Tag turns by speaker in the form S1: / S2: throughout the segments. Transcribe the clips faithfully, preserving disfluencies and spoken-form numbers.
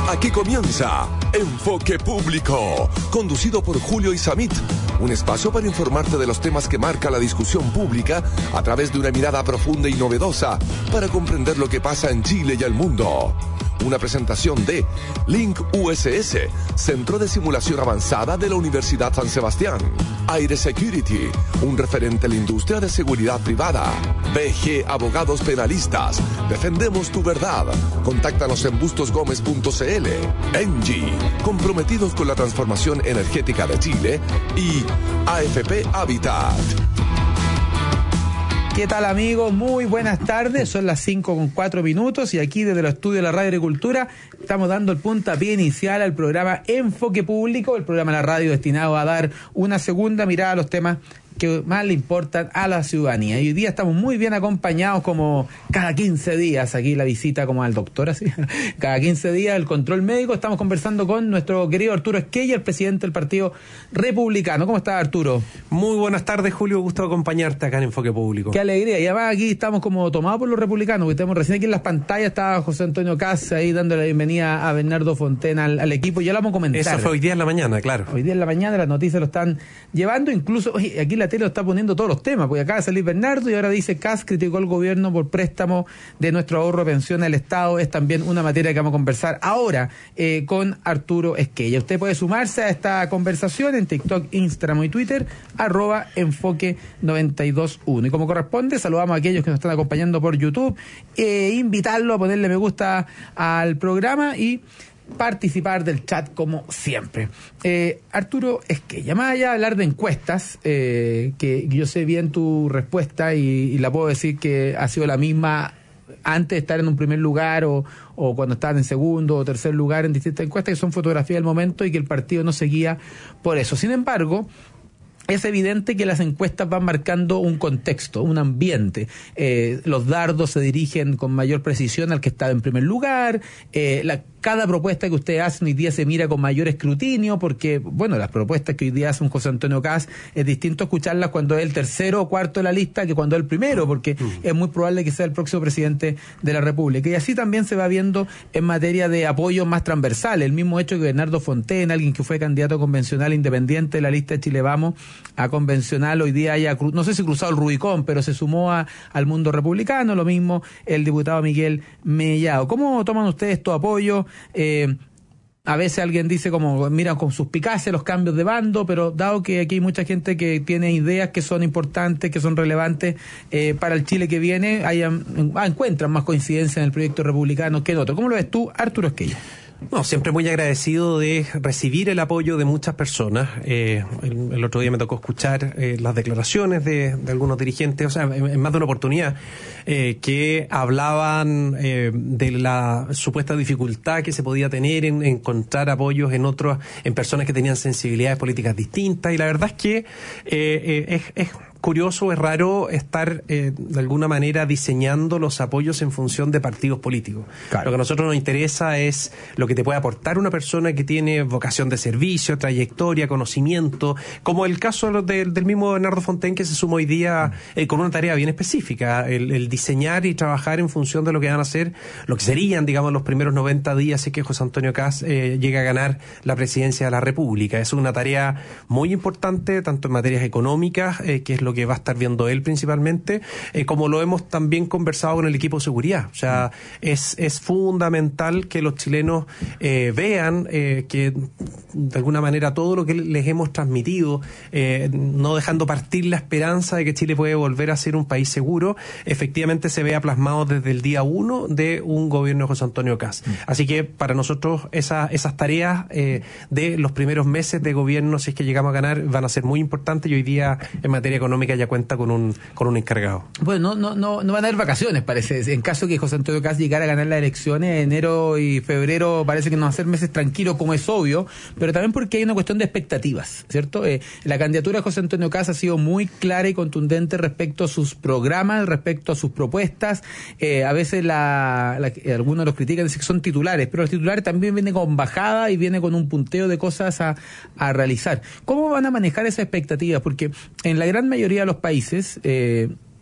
S1: Aquí comienza Enfoque Público, conducido por Julio Isamit, un espacio para informarte de los temas que marca la discusión pública a través de una mirada profunda y novedosa para comprender lo que pasa en Chile y el mundo. Una presentación de Link U S S, Centro de Simulación Avanzada de la Universidad San Sebastián. Aire Security, un referente en la industria de seguridad privada. B G Abogados Penalistas, defendemos tu verdad. Contáctanos en bustos gómez punto c l. Engie, comprometidos con la transformación energética de Chile. Y A F P Habitat.
S2: ¿Qué tal, amigos? Muy buenas tardes, son las cinco con cuatro minutos y aquí desde los estudios de la Radio Agricultura estamos dando el puntapié inicial al programa Enfoque Público, el programa de la radio destinado a dar una segunda mirada a los temas que más le importan a la ciudadanía. Y hoy día estamos muy bien acompañados, como cada quince días, aquí la visita como al doctor, así, cada quince días el control médico. Estamos conversando con nuestro querido Arturo Esquella, el presidente del Partido Republicano. ¿Cómo estás, Arturo?
S3: Muy buenas tardes, Julio, gusto acompañarte acá en Enfoque Público.
S2: Qué alegría, y además aquí estamos como tomados por los republicanos, porque tenemos recién aquí en las pantallas, estaba José Antonio Caz ahí dándole la bienvenida a Bernardo Fontena al, al equipo, ya lo vamos a comentar.
S3: Eso fue hoy día en la mañana, claro.
S2: Hoy día en la mañana las noticias lo están llevando, incluso, oye, aquí la tele lo está poniendo todos los temas, porque acaba de salir Bernardo y ahora dice Caz criticó al gobierno por préstamo de nuestro ahorro de pensión al Estado. Es también una materia que vamos a conversar ahora eh, con Arturo Esquella. Usted puede sumarse a esta conversación en TikTok, Instagram y Twitter, arroba enfoque noventa y dos uno. Y como corresponde, saludamos a aquellos que nos están acompañando por YouTube, e invitarlo a ponerle me gusta al programa y participar del chat como siempre. Eh, Arturo Esquella, más allá de hablar de encuestas, eh, que yo sé bien tu respuesta y, y la puedo decir que ha sido la misma antes de estar en un primer lugar o, o cuando estaban en segundo o tercer lugar en distintas encuestas, que son fotografías del momento y que el partido no seguía por eso. Sin embargo, es evidente que las encuestas van marcando un contexto, un ambiente. Eh, los dardos se dirigen con mayor precisión al que estaba en primer lugar. Eh, la, cada propuesta que ustedes hacen hoy día se mira con mayor escrutinio, porque, bueno, las propuestas que hoy día hace un José Antonio Caz es distinto escucharlas cuando es el tercero o cuarto de la lista que cuando es el primero, porque mm. es muy probable que sea el próximo presidente de la República. Y así también se va viendo en materia de apoyo más transversal. El mismo hecho que Bernardo Fontena, alguien que fue candidato convencional independiente de la lista de Chile Vamos, a convencional, hoy día haya, no sé si cruzado el Rubicón, pero se sumó a, al mundo republicano. Lo mismo el diputado Miguel Mellado. ¿Cómo toman ustedes tu apoyo? Eh, a veces alguien dice como, miran con suspicacia los cambios de bando, pero dado que aquí hay mucha gente que tiene ideas que son importantes, que son relevantes eh, para el Chile que viene, hayan, encuentran más coincidencia en el proyecto republicano que en otro. ¿Cómo lo ves tú, Arturo Esquella?
S3: No, siempre muy agradecido de recibir el apoyo de muchas personas. Eh, el, el otro día me tocó escuchar eh, las declaraciones de, de algunos dirigentes, o sea, en, en más de una oportunidad, eh, que hablaban eh, de la supuesta dificultad que se podía tener en, en encontrar apoyos en otros, en personas que tenían sensibilidades políticas distintas, y la verdad es que eh, eh, es, es curioso, es raro estar eh, de alguna manera diseñando los apoyos en función de partidos políticos. Claro. Lo que a nosotros nos interesa es lo que te puede aportar una persona que tiene vocación de servicio, trayectoria, conocimiento, como el caso de, del mismo Bernardo Fontén, que se sumó hoy día eh, con una tarea bien específica, el, el diseñar y trabajar en función de lo que van a ser, lo que serían, digamos, los primeros noventa días, así que José Antonio Caz eh, llega a ganar la presidencia de la República. Es una tarea muy importante, tanto en materias económicas, eh, que es lo que va a estar viendo él principalmente, eh, como lo hemos también conversado con el equipo de seguridad. O sea, es, es fundamental que los chilenos eh, vean eh, que de alguna manera todo lo que les hemos transmitido, eh, no dejando partir la esperanza de que Chile puede volver a ser un país seguro, efectivamente se vea plasmado desde el día uno de un gobierno de José Antonio Caz. Así que para nosotros esa, esas tareas eh, de los primeros meses de gobierno, si es que llegamos a ganar, van a ser muy importantes, y hoy día en materia económica ya cuenta con un con un encargado.
S2: Bueno, no no no van a haber vacaciones, parece. En caso que José Antonio Caz llegara a ganar las elecciones, enero y febrero parece que no van a ser meses tranquilos, como es obvio, pero también porque hay una cuestión de expectativas, ¿cierto? Eh, la candidatura de José Antonio Caz ha sido muy clara y contundente respecto a sus programas, respecto a sus propuestas. Eh, a veces la, la, algunos los critican, dicen que son titulares, pero los titulares también vienen con bajada y viene con un punteo de cosas a, a realizar. ¿Cómo van a manejar esas expectativas? Porque en la gran mayoría de los países, eh,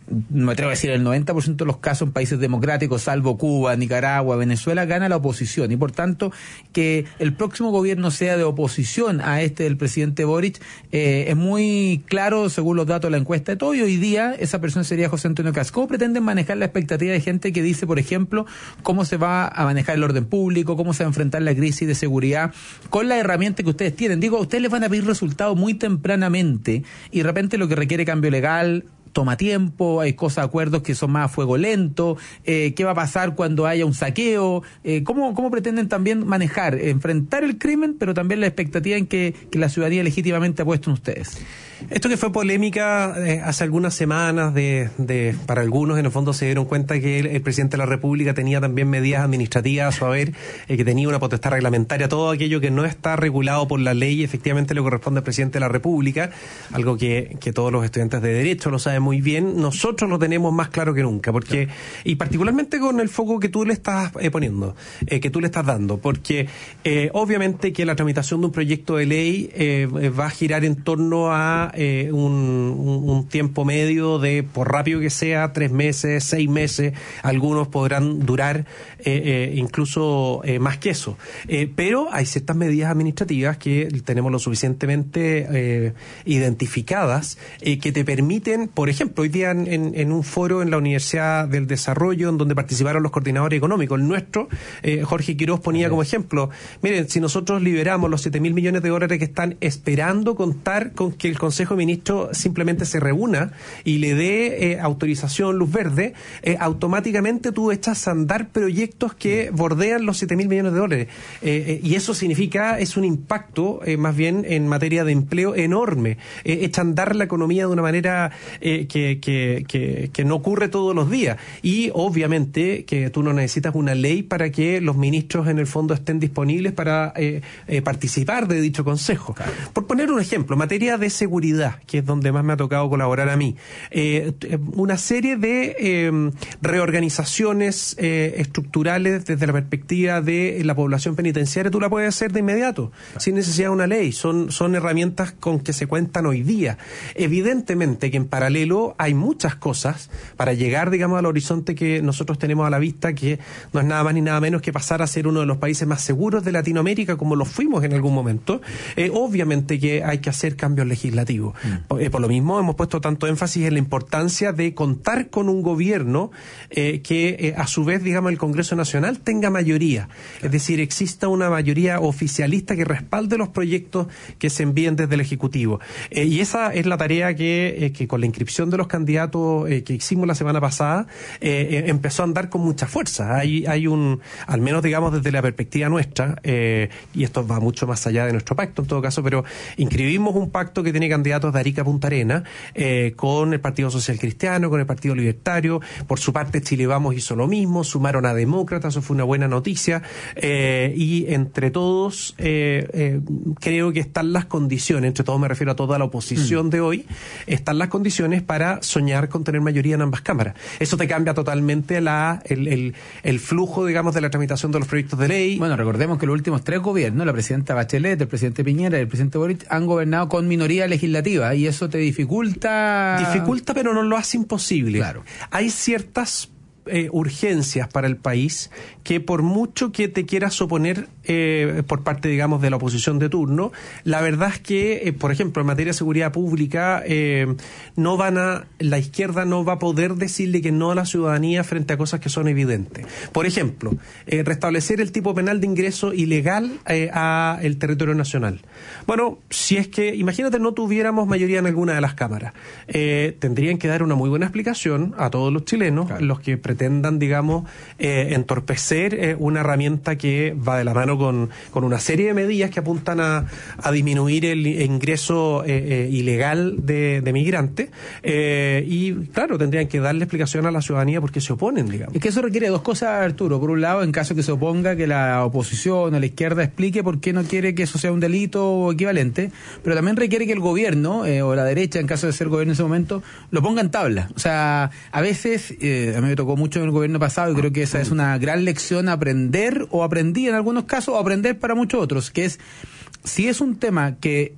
S2: me atrevo a decir, el noventa por ciento de los casos en países democráticos, salvo Cuba, Nicaragua, Venezuela, gana la oposición. Y por tanto, que el próximo gobierno sea de oposición a este del presidente Boric, eh, es muy claro, según los datos de la encuesta de todo, y hoy día esa persona sería José Antonio Kast. ¿Cómo pretenden manejar la expectativa de gente que dice, por ejemplo, cómo se va a manejar el orden público, cómo se va a enfrentar la crisis de seguridad con la herramienta que ustedes tienen? Digo, ustedes les van a pedir resultados muy tempranamente y de repente lo que requiere cambio legal toma tiempo, hay cosas, acuerdos que son más a fuego lento, eh, qué va a pasar cuando haya un saqueo, eh, ¿cómo, cómo pretenden también manejar, enfrentar el crimen, pero también la expectativa en que, que la ciudadanía legítimamente ha puesto en ustedes?
S3: Esto que fue polémica eh, hace algunas semanas, de, de para algunos en el fondo se dieron cuenta que el, el presidente de la República tenía también medidas administrativas a su haber, eh, que tenía una potestad reglamentaria, todo aquello que no está regulado por la ley, efectivamente le corresponde al presidente de la República, algo que, que todos los estudiantes de Derecho lo saben muy bien. Nosotros lo tenemos más claro que nunca, porque y particularmente con el foco que tú le estás eh, poniendo, eh, que tú le estás dando, porque eh, obviamente que la tramitación de un proyecto de ley eh, va a girar en torno a Eh, un, un, un tiempo medio de, por rápido que sea, tres meses, seis meses, algunos podrán durar eh, eh, incluso eh, más que eso. Eh, pero hay ciertas medidas administrativas que tenemos lo suficientemente eh, identificadas eh, que te permiten, por ejemplo, hoy día en, en un foro en la Universidad del Desarrollo, en donde participaron los coordinadores económicos, el nuestro, eh, Jorge Quiroz ponía como ejemplo, miren, si nosotros liberamos los siete mil millones de dólares que están esperando contar con que el Consejo de Ministros simplemente se reúna y le dé eh, autorización, luz verde, eh, automáticamente tú echas a andar proyectos que bordean los siete mil millones de dólares. Eh, eh, y eso significa, es un impacto eh, más bien en materia de empleo enorme. Eh, echa a andar la economía de una manera eh, que, que, que, que no ocurre todos los días. Y obviamente que tú no necesitas una ley para que los ministros en el fondo estén disponibles para eh, eh, participar de dicho consejo. Claro. Por poner un ejemplo, materia de seguridad, que es donde más me ha tocado colaborar a mí, eh, una serie de eh, reorganizaciones eh, estructurales desde la perspectiva de la población penitenciaria, tú la puedes hacer de inmediato, claro, sin necesidad de una ley, son, son herramientas con que se cuentan hoy día. Evidentemente que en paralelo hay muchas cosas para llegar, digamos, al horizonte que nosotros tenemos a la vista, que no es nada más ni nada menos que pasar a ser uno de los países más seguros de Latinoamérica, como lo fuimos en algún momento. Eh, obviamente que hay que hacer cambios legislativos. Mm. Eh, por lo mismo hemos puesto tanto énfasis en la importancia de contar con un gobierno eh, que eh, a su vez, digamos, el Congreso Nacional tenga mayoría. Claro. Es decir, exista una mayoría oficialista que respalde los proyectos que se envíen desde el Ejecutivo. Eh, y esa es la tarea que, eh, que con la inscripción de los candidatos eh, que hicimos la semana pasada, eh, eh, empezó a andar con mucha fuerza. Hay, hay un, al menos digamos desde la perspectiva nuestra, eh, y esto va mucho más allá de nuestro pacto en todo caso, pero inscribimos un pacto que tiene candidatos de Arica a Punta Arenas, eh, con el Partido Social Cristiano, con el Partido Libertario. Por su parte, Chile Vamos hizo lo mismo, sumaron a Demócratas, eso fue una buena noticia, eh, y entre todos eh, eh, creo que están las condiciones, entre todos me refiero a toda la oposición mm. de hoy, están las condiciones para soñar con tener mayoría en ambas cámaras. Eso te cambia totalmente la el, el, el flujo, digamos, de la tramitación de los proyectos de ley.
S2: Bueno, recordemos que los últimos tres gobiernos, la presidenta Bachelet, el presidente Piñera y el presidente Boric, han gobernado con minoría legislativa, y eso te dificulta...
S3: Dificulta, pero no lo hace imposible.
S2: Claro.
S3: Hay ciertas Eh, urgencias para el país que por mucho que te quieras oponer eh, por parte, digamos, de la oposición de turno, la verdad es que, eh, por ejemplo, en materia de seguridad pública, eh, no van a, la izquierda no va a poder decirle que no a la ciudadanía frente a cosas que son evidentes. Por ejemplo, eh, restablecer el tipo penal de ingreso ilegal eh, a el territorio nacional. Bueno, si es que, imagínate, no tuviéramos mayoría en alguna de las cámaras, eh, tendrían que dar una muy buena explicación a todos los chilenos, claro, los que pretendan, digamos, eh, entorpecer eh, una herramienta que va de la mano con, con una serie de medidas que apuntan a, a disminuir el ingreso eh, eh, ilegal de, de migrantes, eh, y claro, tendrían que darle explicación a la ciudadanía por qué se oponen, digamos.
S2: Es que eso requiere dos cosas, Arturo. Por un lado, en caso que se oponga, que la oposición o la izquierda explique por qué no quiere que eso sea un delito o equivalente, pero también requiere que el gobierno, eh, o la derecha, en caso de ser gobierno en ese momento, lo ponga en tabla. O sea, a veces, eh, a mí me tocó mucho en el gobierno pasado, y creo que esa es una gran lección a aprender, o aprendí en algunos casos, o aprender para muchos otros, que es, si es un tema que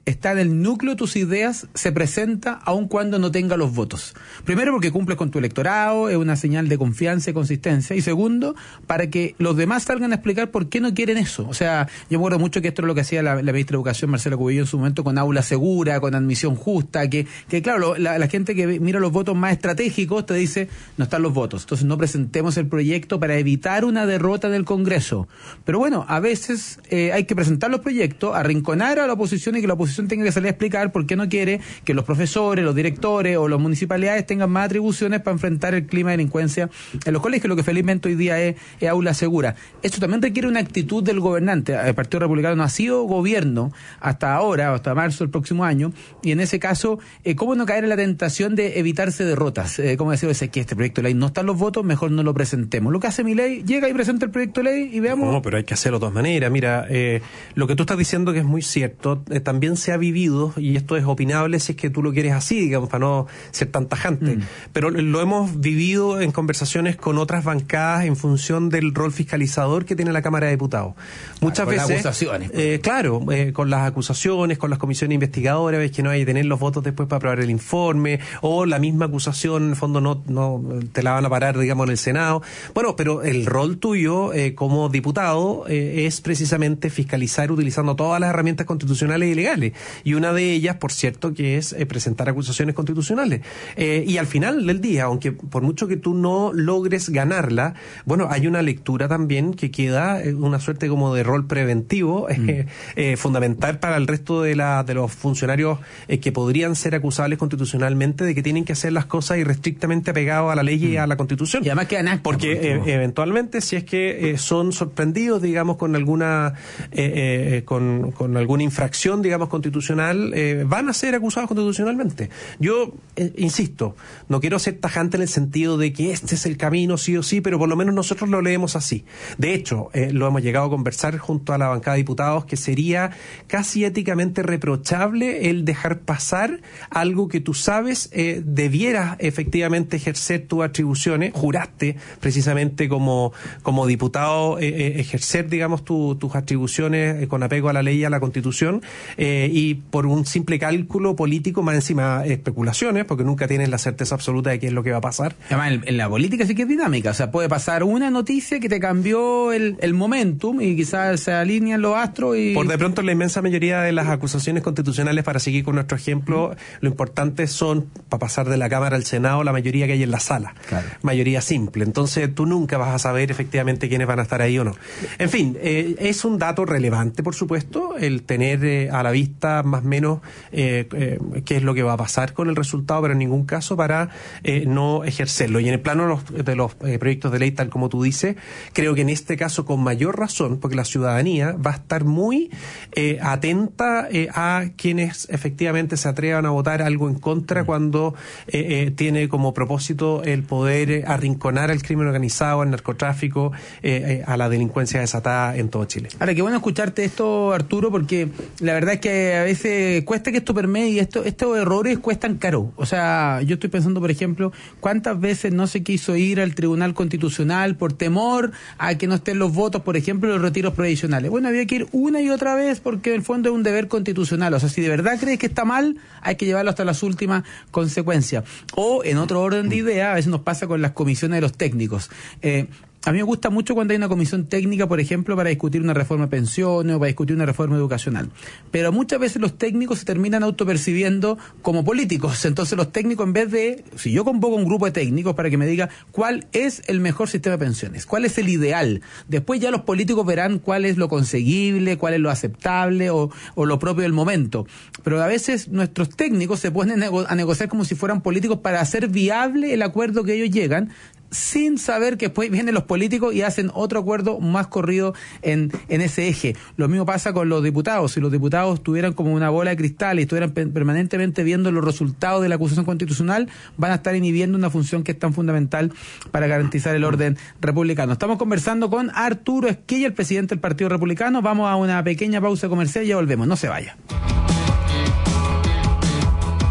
S2: está en el núcleo de tus ideas, se presenta aun cuando no tenga los votos. Primero, porque cumples con tu electorado, es una señal de confianza y consistencia. Y segundo, para que los demás salgan a explicar por qué no quieren eso. O sea, yo me acuerdo mucho que esto es lo que hacía la, la ministra de Educación, Marcela Cubillo, en su momento, con aula segura, con admisión justa, que, que claro, lo, la, la gente que mira los votos más estratégicos te dice, no están los votos, entonces no presentemos el proyecto para evitar una derrota del Congreso. Pero bueno, a veces eh, hay que presentar los proyectos, arrinconar a la oposición y que la oposición tenga que salir a explicar por qué no quiere que los profesores, los directores o las municipalidades tengan más atribuciones para enfrentar el clima de delincuencia en los colegios, lo que felizmente hoy día es, es aula segura. Esto también requiere una actitud del gobernante. El Partido Republicano no ha sido gobierno hasta ahora, hasta marzo del próximo año, y en ese caso, eh, ¿cómo no caer en la tentación de evitarse derrotas? Eh, como decía, es que este proyecto de ley no están los votos, mejor no lo presentemos. Lo que hace mi ley, llega y presenta el proyecto de ley y veamos...
S3: No, pero hay que hacerlo de todas maneras. Mira, eh, lo que tú estás diciendo que es muy cierto, eh, también se ha vivido, y esto es opinable si es que tú lo quieres así, digamos, para no ser tan tajante, mm. pero lo hemos vivido en conversaciones con otras bancadas en función del rol fiscalizador que tiene la Cámara de Diputados. Muchas
S2: claro, con
S3: veces...
S2: las acusaciones.
S3: Eh, claro, eh, con las acusaciones, con las comisiones investigadoras, ves que no hay que tener los votos después para aprobar el informe, o la misma acusación, en el fondo no, no te la van a parar, digamos, en el Senado. Bueno, pero el rol tuyo eh, como diputado eh, es precisamente fiscalizar utilizando todas las herramientas constitucionales y legales. Y una de ellas, por cierto, que es eh, presentar acusaciones constitucionales. Eh, y al final del día, aunque por mucho que tú no logres ganarla, bueno, hay una lectura también que queda, eh, una suerte como de rol preventivo, mm. eh, eh, fundamental para el resto de, la, de los funcionarios eh, que podrían ser acusables constitucionalmente de que tienen que hacer las cosas irrestrictamente apegados a la ley mm. y a la Constitución.
S2: Y además quedan actas.
S3: Porque eh, eventualmente, si es que eh, son sorprendidos, digamos, con alguna eh, eh, con, con alguna infracción, digamos, constitucional, eh, van a ser acusados constitucionalmente. Yo, eh, insisto, no quiero ser tajante en el sentido de que este es el camino, sí o sí, pero por lo menos nosotros lo leemos así. De hecho, eh, lo hemos llegado a conversar junto a la bancada de diputados, que sería casi éticamente reprochable el dejar pasar algo que tú sabes eh, debieras efectivamente ejercer tus atribuciones, juraste precisamente como, como diputado eh, eh, ejercer, digamos, tu, tus atribuciones eh, con apego a la ley y a la Constitución, eh, y por un simple cálculo político, más encima especulaciones, porque nunca tienes la certeza absoluta de qué es lo que va a pasar.
S2: Además, en, en la política sí que es dinámica, o sea, puede pasar una noticia que te cambió el, el momentum y quizás se alinean los astros y...
S3: Por de pronto, la inmensa mayoría de las acusaciones constitucionales, para seguir con nuestro ejemplo, mm. lo importante son, para pasar de la Cámara al Senado, la mayoría que hay en la sala. Claro. Mayoría simple. Entonces, tú nunca vas a saber efectivamente quiénes van a estar ahí o no. En fin, eh, es un dato relevante, por supuesto, el tener eh, a la vista más o menos eh, eh, qué es lo que va a pasar con el resultado, pero en ningún caso para eh, no ejercerlo. Y en el plano de los, de los eh, proyectos de ley, tal como tú dices, creo que en este caso con mayor razón, porque la ciudadanía va a estar muy eh, atenta eh, a quienes efectivamente se atrevan a votar algo en contra cuando eh, eh, tiene como propósito el poder eh, arrinconar al crimen organizado, al narcotráfico, eh, eh, a la delincuencia desatada en todo Chile.
S2: Ahora, qué bueno escucharte esto, Arturo, porque la verdad es que a veces cuesta que esto permee y esto, estos errores cuestan caro. O sea, yo estoy pensando, por ejemplo, cuántas veces no se quiso ir al Tribunal Constitucional por temor a que no estén los votos, por ejemplo, los retiros provisionales. Bueno, había que ir una y otra vez porque en el fondo es un deber constitucional. O sea, si de verdad crees que está mal, hay que llevarlo hasta las últimas consecuencias. O, en otro orden de idea, a veces nos pasa con las comisiones de los técnicos. Eh, A mí me gusta mucho cuando hay una comisión técnica, por ejemplo, para discutir una reforma de pensiones o para discutir una reforma educacional. Pero muchas veces los técnicos se terminan autopercibiendo como políticos. Entonces los técnicos, en vez de... Si yo convoco un grupo de técnicos para que me diga cuál es el mejor sistema de pensiones, cuál es el ideal, después ya los políticos verán cuál es lo conseguible, cuál es lo aceptable o, o lo propio del momento. Pero a veces nuestros técnicos se ponen a negociar como si fueran políticos para hacer viable el acuerdo que ellos llegan, sin saber que después vienen los políticos y hacen otro acuerdo más corrido en, en ese eje. Lo mismo pasa con los diputados. Si los diputados tuvieran como una bola de cristal y estuvieran pe- permanentemente viendo los resultados de la acusación constitucional, van a estar inhibiendo una función que es tan fundamental para garantizar el orden republicano. Estamos conversando con Arturo Esquella, el presidente del Partido Republicano. Vamos a una pequeña pausa comercial y ya volvemos. No se vaya.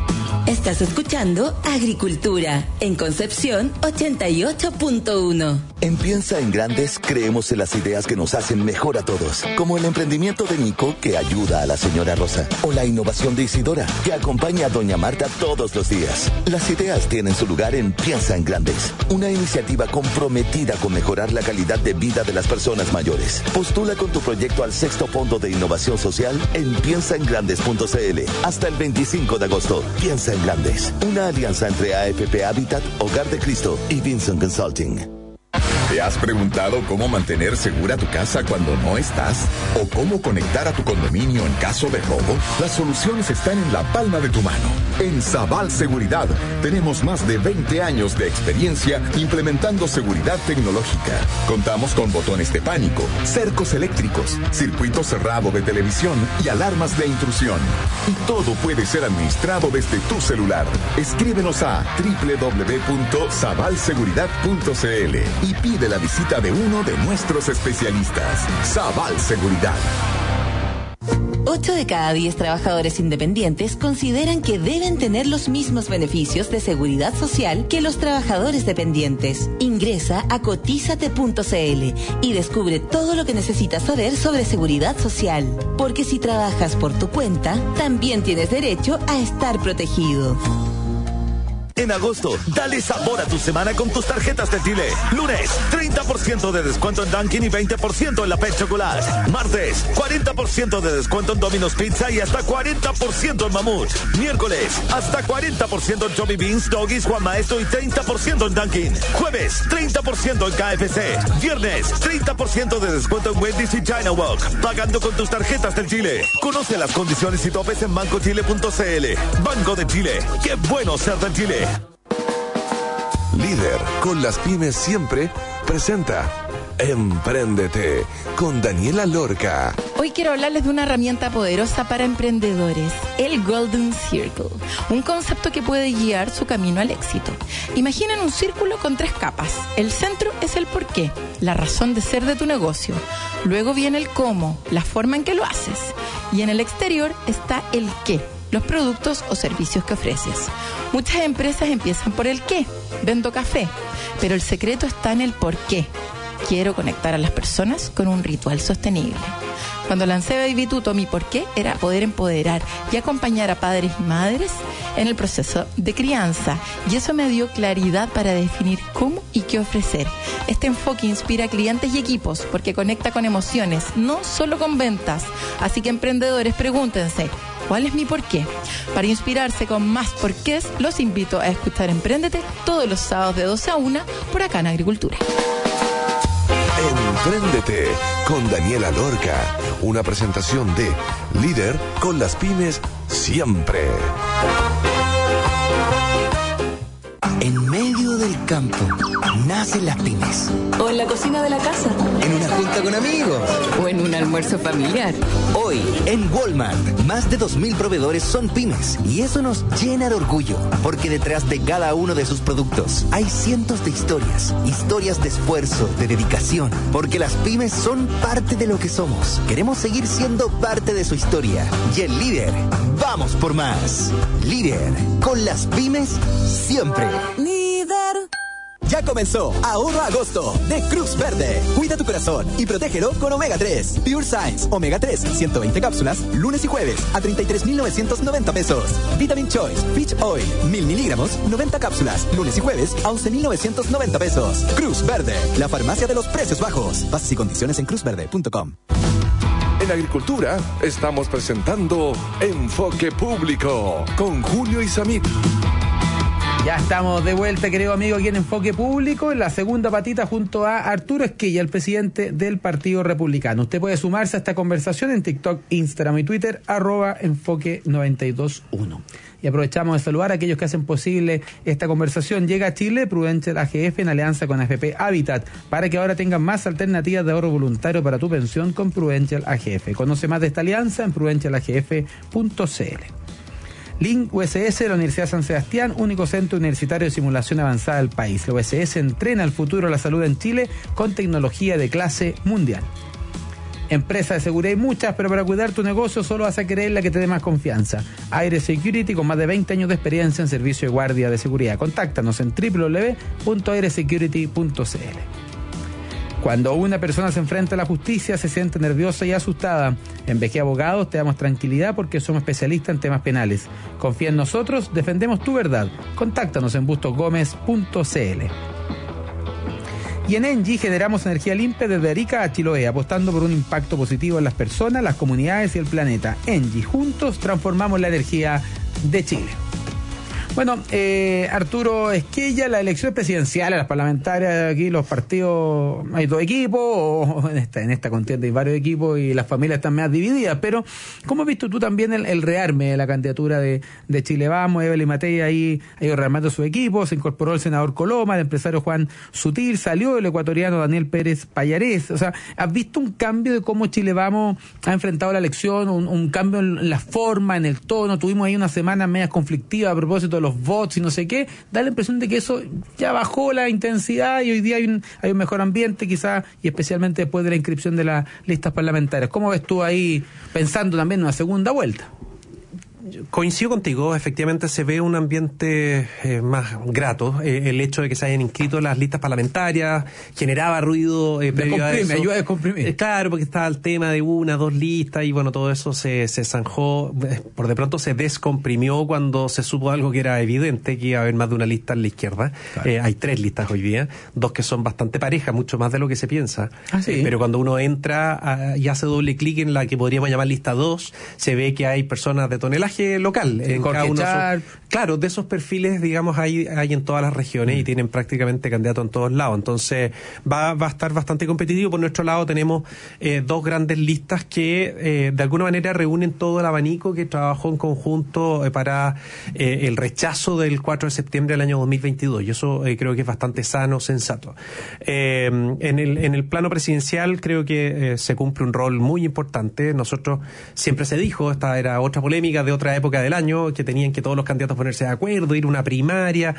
S4: Estás escuchando Agricultura en Concepción ochenta y ocho punto uno.
S5: En Piensa en Grandes creemos en las ideas que nos hacen mejor a todos, como el emprendimiento de Nico que ayuda a la señora Rosa, o la innovación de Isidora que acompaña a doña Marta todos los días. Las ideas tienen su lugar en Piensa en Grandes, una iniciativa comprometida con mejorar la calidad de vida de las personas mayores. Postula con tu proyecto al sexto Fondo de Innovación Social en piensa en grandes punto c l hasta el veinticinco de agosto. Piensa en Grandes, una alianza entre A F P Habitat, Hogar de Cristo y Vincent Consulting.
S6: ¿Te has preguntado cómo mantener segura tu casa cuando no estás? ¿O cómo conectar a tu condominio en caso de robo? Las soluciones están en la palma de tu mano. En Sabal Seguridad tenemos más de veinte años de experiencia implementando seguridad tecnológica. Contamos con botones de pánico, cercos eléctricos, circuito cerrado de televisión y alarmas de intrusión. Y todo puede ser administrado desde tu celular. Escríbenos a doble u doble u doble u punto sabal seguridad punto c l y pide la visita de uno de nuestros especialistas. Sabal Seguridad.
S4: ocho de cada diez trabajadores independientes consideran que deben tener los mismos beneficios de seguridad social que los trabajadores dependientes. Ingresa a cotízate punto c l y descubre todo lo que necesitas saber sobre seguridad social. Porque si trabajas por tu cuenta, también tienes derecho a estar protegido.
S5: En agosto, dale sabor a tu semana con tus tarjetas de Chile. Lunes, treinta por ciento de descuento en Dunkin' y veinte por ciento en la Pet Chocolate. Martes, cuarenta por ciento de descuento en Domino's Pizza y hasta cuarenta por ciento en Mamut. Miércoles, hasta cuarenta por ciento en Johnny Beans, Doggies, Juan Maestro y treinta por ciento en Dunkin'. Jueves, treinta por ciento en K F C. Viernes, treinta por ciento de descuento en Wendy's y China Walk. Pagando con tus tarjetas del Chile. Conoce las condiciones y topes en banco chile punto c l. Banco de Chile. Qué bueno ser del Chile.
S1: Líder con las pymes siempre presenta Empréndete con Daniela Lorca.
S7: Hoy quiero hablarles de una herramienta poderosa para emprendedores, el Golden Circle, un concepto que puede guiar su camino al éxito. Imaginen un círculo con tres capas. El centro es el porqué, la razón de ser de tu negocio. Luego viene el cómo, la forma en que lo haces. Y en el exterior está el qué, los productos o servicios que ofreces. Muchas empresas empiezan por el qué, vendo café, pero el secreto está en el por qué. Quiero conectar a las personas con un ritual sostenible. Cuando lancé Baby Tuto, mi porqué era poder empoderar y acompañar a padres y madres en el proceso de crianza. Y eso me dio claridad para definir cómo y qué ofrecer. Este enfoque inspira a clientes y equipos porque conecta con emociones, no solo con ventas. Así que emprendedores, pregúntense, ¿cuál es mi porqué? Para inspirarse con más porqués, los invito a escuchar Empréndete todos los sábados de doce a una por acá en Agricultura.
S1: Empréndete con Daniela Lorca, una presentación de Líder con las pymes siempre.
S8: En medio del campo nacen las pymes.
S9: O en la cocina de la casa.
S8: En una junta con amigos.
S9: O en un almuerzo familiar.
S8: Hoy, en Walmart, más de dos mil proveedores son pymes. Y eso nos llena de orgullo. Porque detrás de cada uno de sus productos hay cientos de historias. Historias de esfuerzo, de dedicación. Porque las pymes son parte de lo que somos. Queremos seguir siendo parte de su historia. Y el Líder, vamos por más. Líder, con las pymes siempre.
S9: Líder.
S10: Ya comenzó Ahorro Agosto de Cruz Verde. Cuida tu corazón y protégelo con Omega tres. Pure Science Omega tres, ciento veinte cápsulas, lunes y jueves a treinta y tres mil novecientos noventa pesos. Vitamin Choice Fish Oil, mil miligramos, noventa cápsulas, lunes y jueves a once mil novecientos noventa pesos. Cruz Verde, la farmacia de los precios bajos. Bases y condiciones en cruz verde punto com.
S1: En Agricultura estamos presentando Enfoque Público con Julio Isamit.
S2: Ya estamos de vuelta, querido amigo, aquí en Enfoque Público, en la segunda patita junto a Arturo Esquella, el presidente del Partido Republicano. Usted puede sumarse a esta conversación en TikTok, Instagram y Twitter, arroba Enfoque noventa y dos uno. Y aprovechamos de saludar a aquellos que hacen posible esta conversación. Llega a Chile Prudential A G F en alianza con A F P Habitat para que ahora tengan más alternativas de ahorro voluntario para tu pensión con Prudential A G F. Conoce más de esta alianza en prudential a g f punto c l. Link U S S de la Universidad de San Sebastián, único centro universitario de simulación avanzada del país. La U S S entrena el futuro de la salud en Chile con tecnología de clase mundial. Empresas de seguridad hay muchas, pero para cuidar tu negocio solo vas a querer la que te dé más confianza. Aire Security, con más de veinte años de experiencia en servicio de guardia de seguridad. Contáctanos en doble u doble u doble u punto aire security punto c l. Cuando una persona se enfrenta a la justicia, se siente nerviosa y asustada. En V G Abogados te damos tranquilidad porque somos especialistas en temas penales. Confía en nosotros, defendemos tu verdad. Contáctanos en bustos gómez punto c l. Y en Engie generamos energía limpia desde Arica a Chiloé, apostando por un impacto positivo en las personas, las comunidades y el planeta. Engie, juntos transformamos la energía de Chile. Bueno, eh, Arturo Esquella, las elecciones presidenciales, las parlamentarias, aquí los partidos, hay dos equipos, o en esta, en esta contienda hay varios equipos y las familias están más divididas, pero ¿cómo has visto tú también el, el rearme de la candidatura de, de Chile Vamos? Evelyn Matei ahí ha ido rearmando su equipo, se incorporó el senador Coloma, el empresario Juan Sutil, salió el ecuatoriano Daniel Pérez Pallarés. O sea, ¿has visto un cambio de cómo Chile Vamos ha enfrentado la elección, un, un cambio en la forma, en el tono? Tuvimos ahí una semana media conflictiva a propósito de los votos y no sé qué. Da la impresión de que eso ya bajó la intensidad y hoy día hay un, hay un mejor ambiente quizás, y especialmente después de la inscripción de las listas parlamentarias. ¿Cómo ves tú ahí pensando también en una segunda vuelta?
S3: Coincido contigo, efectivamente se ve un ambiente eh, más grato. Eh, el hecho de que se hayan inscrito las listas parlamentarias generaba ruido eh, previo a eso.
S2: Ayuda a descomprimir.
S3: Eh, claro, porque estaba el tema de una, dos listas y bueno, todo eso se, se zanjó. Por de pronto se descomprimió cuando se supo algo que era evidente, que iba a haber más de una lista en la izquierda. Claro. Eh, hay tres listas hoy día, dos que son bastante parejas, mucho más de lo que se piensa.
S2: Ah, ¿sí?
S3: Eh, pero cuando uno entra a, y hace doble clic en la que podríamos llamar lista dos, se ve que hay personas de tonelaje local en cada uno son, claro, de esos perfiles digamos hay, hay en todas las regiones mm. y tienen prácticamente candidatos en todos lados, entonces va, va a estar bastante competitivo. Por nuestro lado tenemos eh, dos grandes listas que eh, de alguna manera reúnen todo el abanico que trabajó en conjunto eh, para eh, el rechazo del cuatro de septiembre del año dos mil veintidós, y eso eh, creo que es bastante sano, sensato. Eh, en el en el plano presidencial creo que eh, se cumple un rol muy importante. Nosotros siempre se dijo, esta era otra polémica de otra época del año, que tenían que todos los candidatos ponerse de acuerdo, ir a una primaria,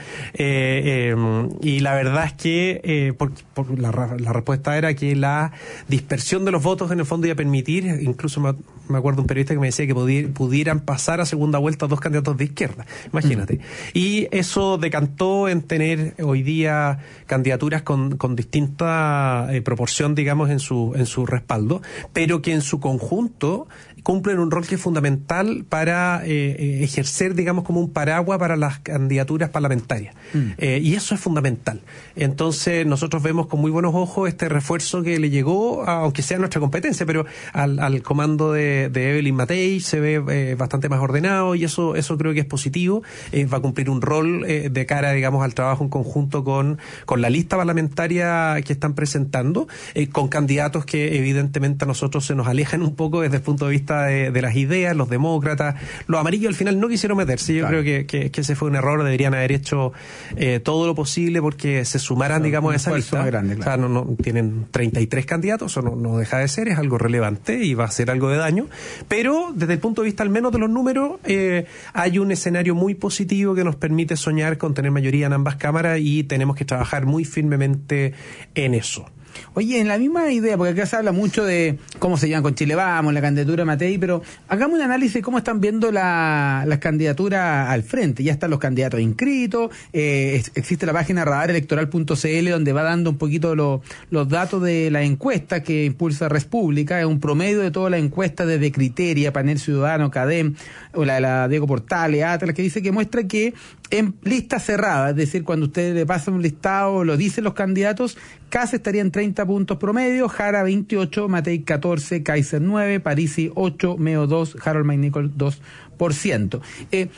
S3: eh, eh, y la verdad es que eh, por, por la, la respuesta era que la dispersión de los votos en el fondo iba a permitir, incluso me, me acuerdo un periodista que me decía que pudi- pudieran pasar a segunda vuelta dos candidatos de izquierda, imagínate. Mm. Y eso decantó en tener hoy día candidaturas con, con distinta eh, proporción, digamos, en su, en su respaldo, pero que en su conjunto cumplen un rol que es fundamental para eh, ejercer, digamos, como un paraguas para las candidaturas parlamentarias. Mm. Eh, y eso es fundamental. Entonces, nosotros vemos con muy buenos ojos este refuerzo que le llegó, a, aunque sea nuestra competencia, pero al, al comando de, de Evelyn Matei se ve eh, bastante más ordenado, y eso eso creo que es positivo. Eh, va a cumplir un rol eh, de cara, digamos, al trabajo en conjunto con, con la lista parlamentaria que están presentando, eh, con candidatos que evidentemente a nosotros se nos alejan un poco desde el punto de vista de, de las ideas, los demócratas, los amarillos al final no quisieron meterse. Yo claro. creo que, que, que ese fue un error. Deberían haber hecho eh, todo lo posible porque se sumaran, claro, digamos, a esa lista. Grande, claro. O sea, no, no, tienen treinta y tres candidatos, eso no, no deja de ser, es algo relevante y va a ser algo de daño, pero desde el punto de vista al menos de los números, eh, hay un escenario muy positivo que nos permite soñar con tener mayoría en ambas cámaras, y tenemos que trabajar muy firmemente en eso.
S2: Oye, en la misma idea, porque acá se habla mucho de cómo se llevan con Chile Vamos, la candidatura de Matei, pero hagamos un análisis de cómo están viendo la, las candidaturas al frente. Ya están los candidatos inscritos, eh, existe la página radar electoral punto c l donde va dando un poquito lo, los datos de la encuesta que impulsa Res Pública, es un promedio de todas las encuestas desde Criteria, Panel Ciudadano, CADEM, o la de la Diego Portales, Atlas, que dice que muestra que en lista cerrada, es decir, cuando ustedes le pasan un listado, lo dicen los candidatos, Kast estaría en treinta puntos promedio, Jara veintiocho, Matei catorce, Kaiser nueve, Parisi ocho, Meo dos, Harold McNichol dos por ciento. Eh,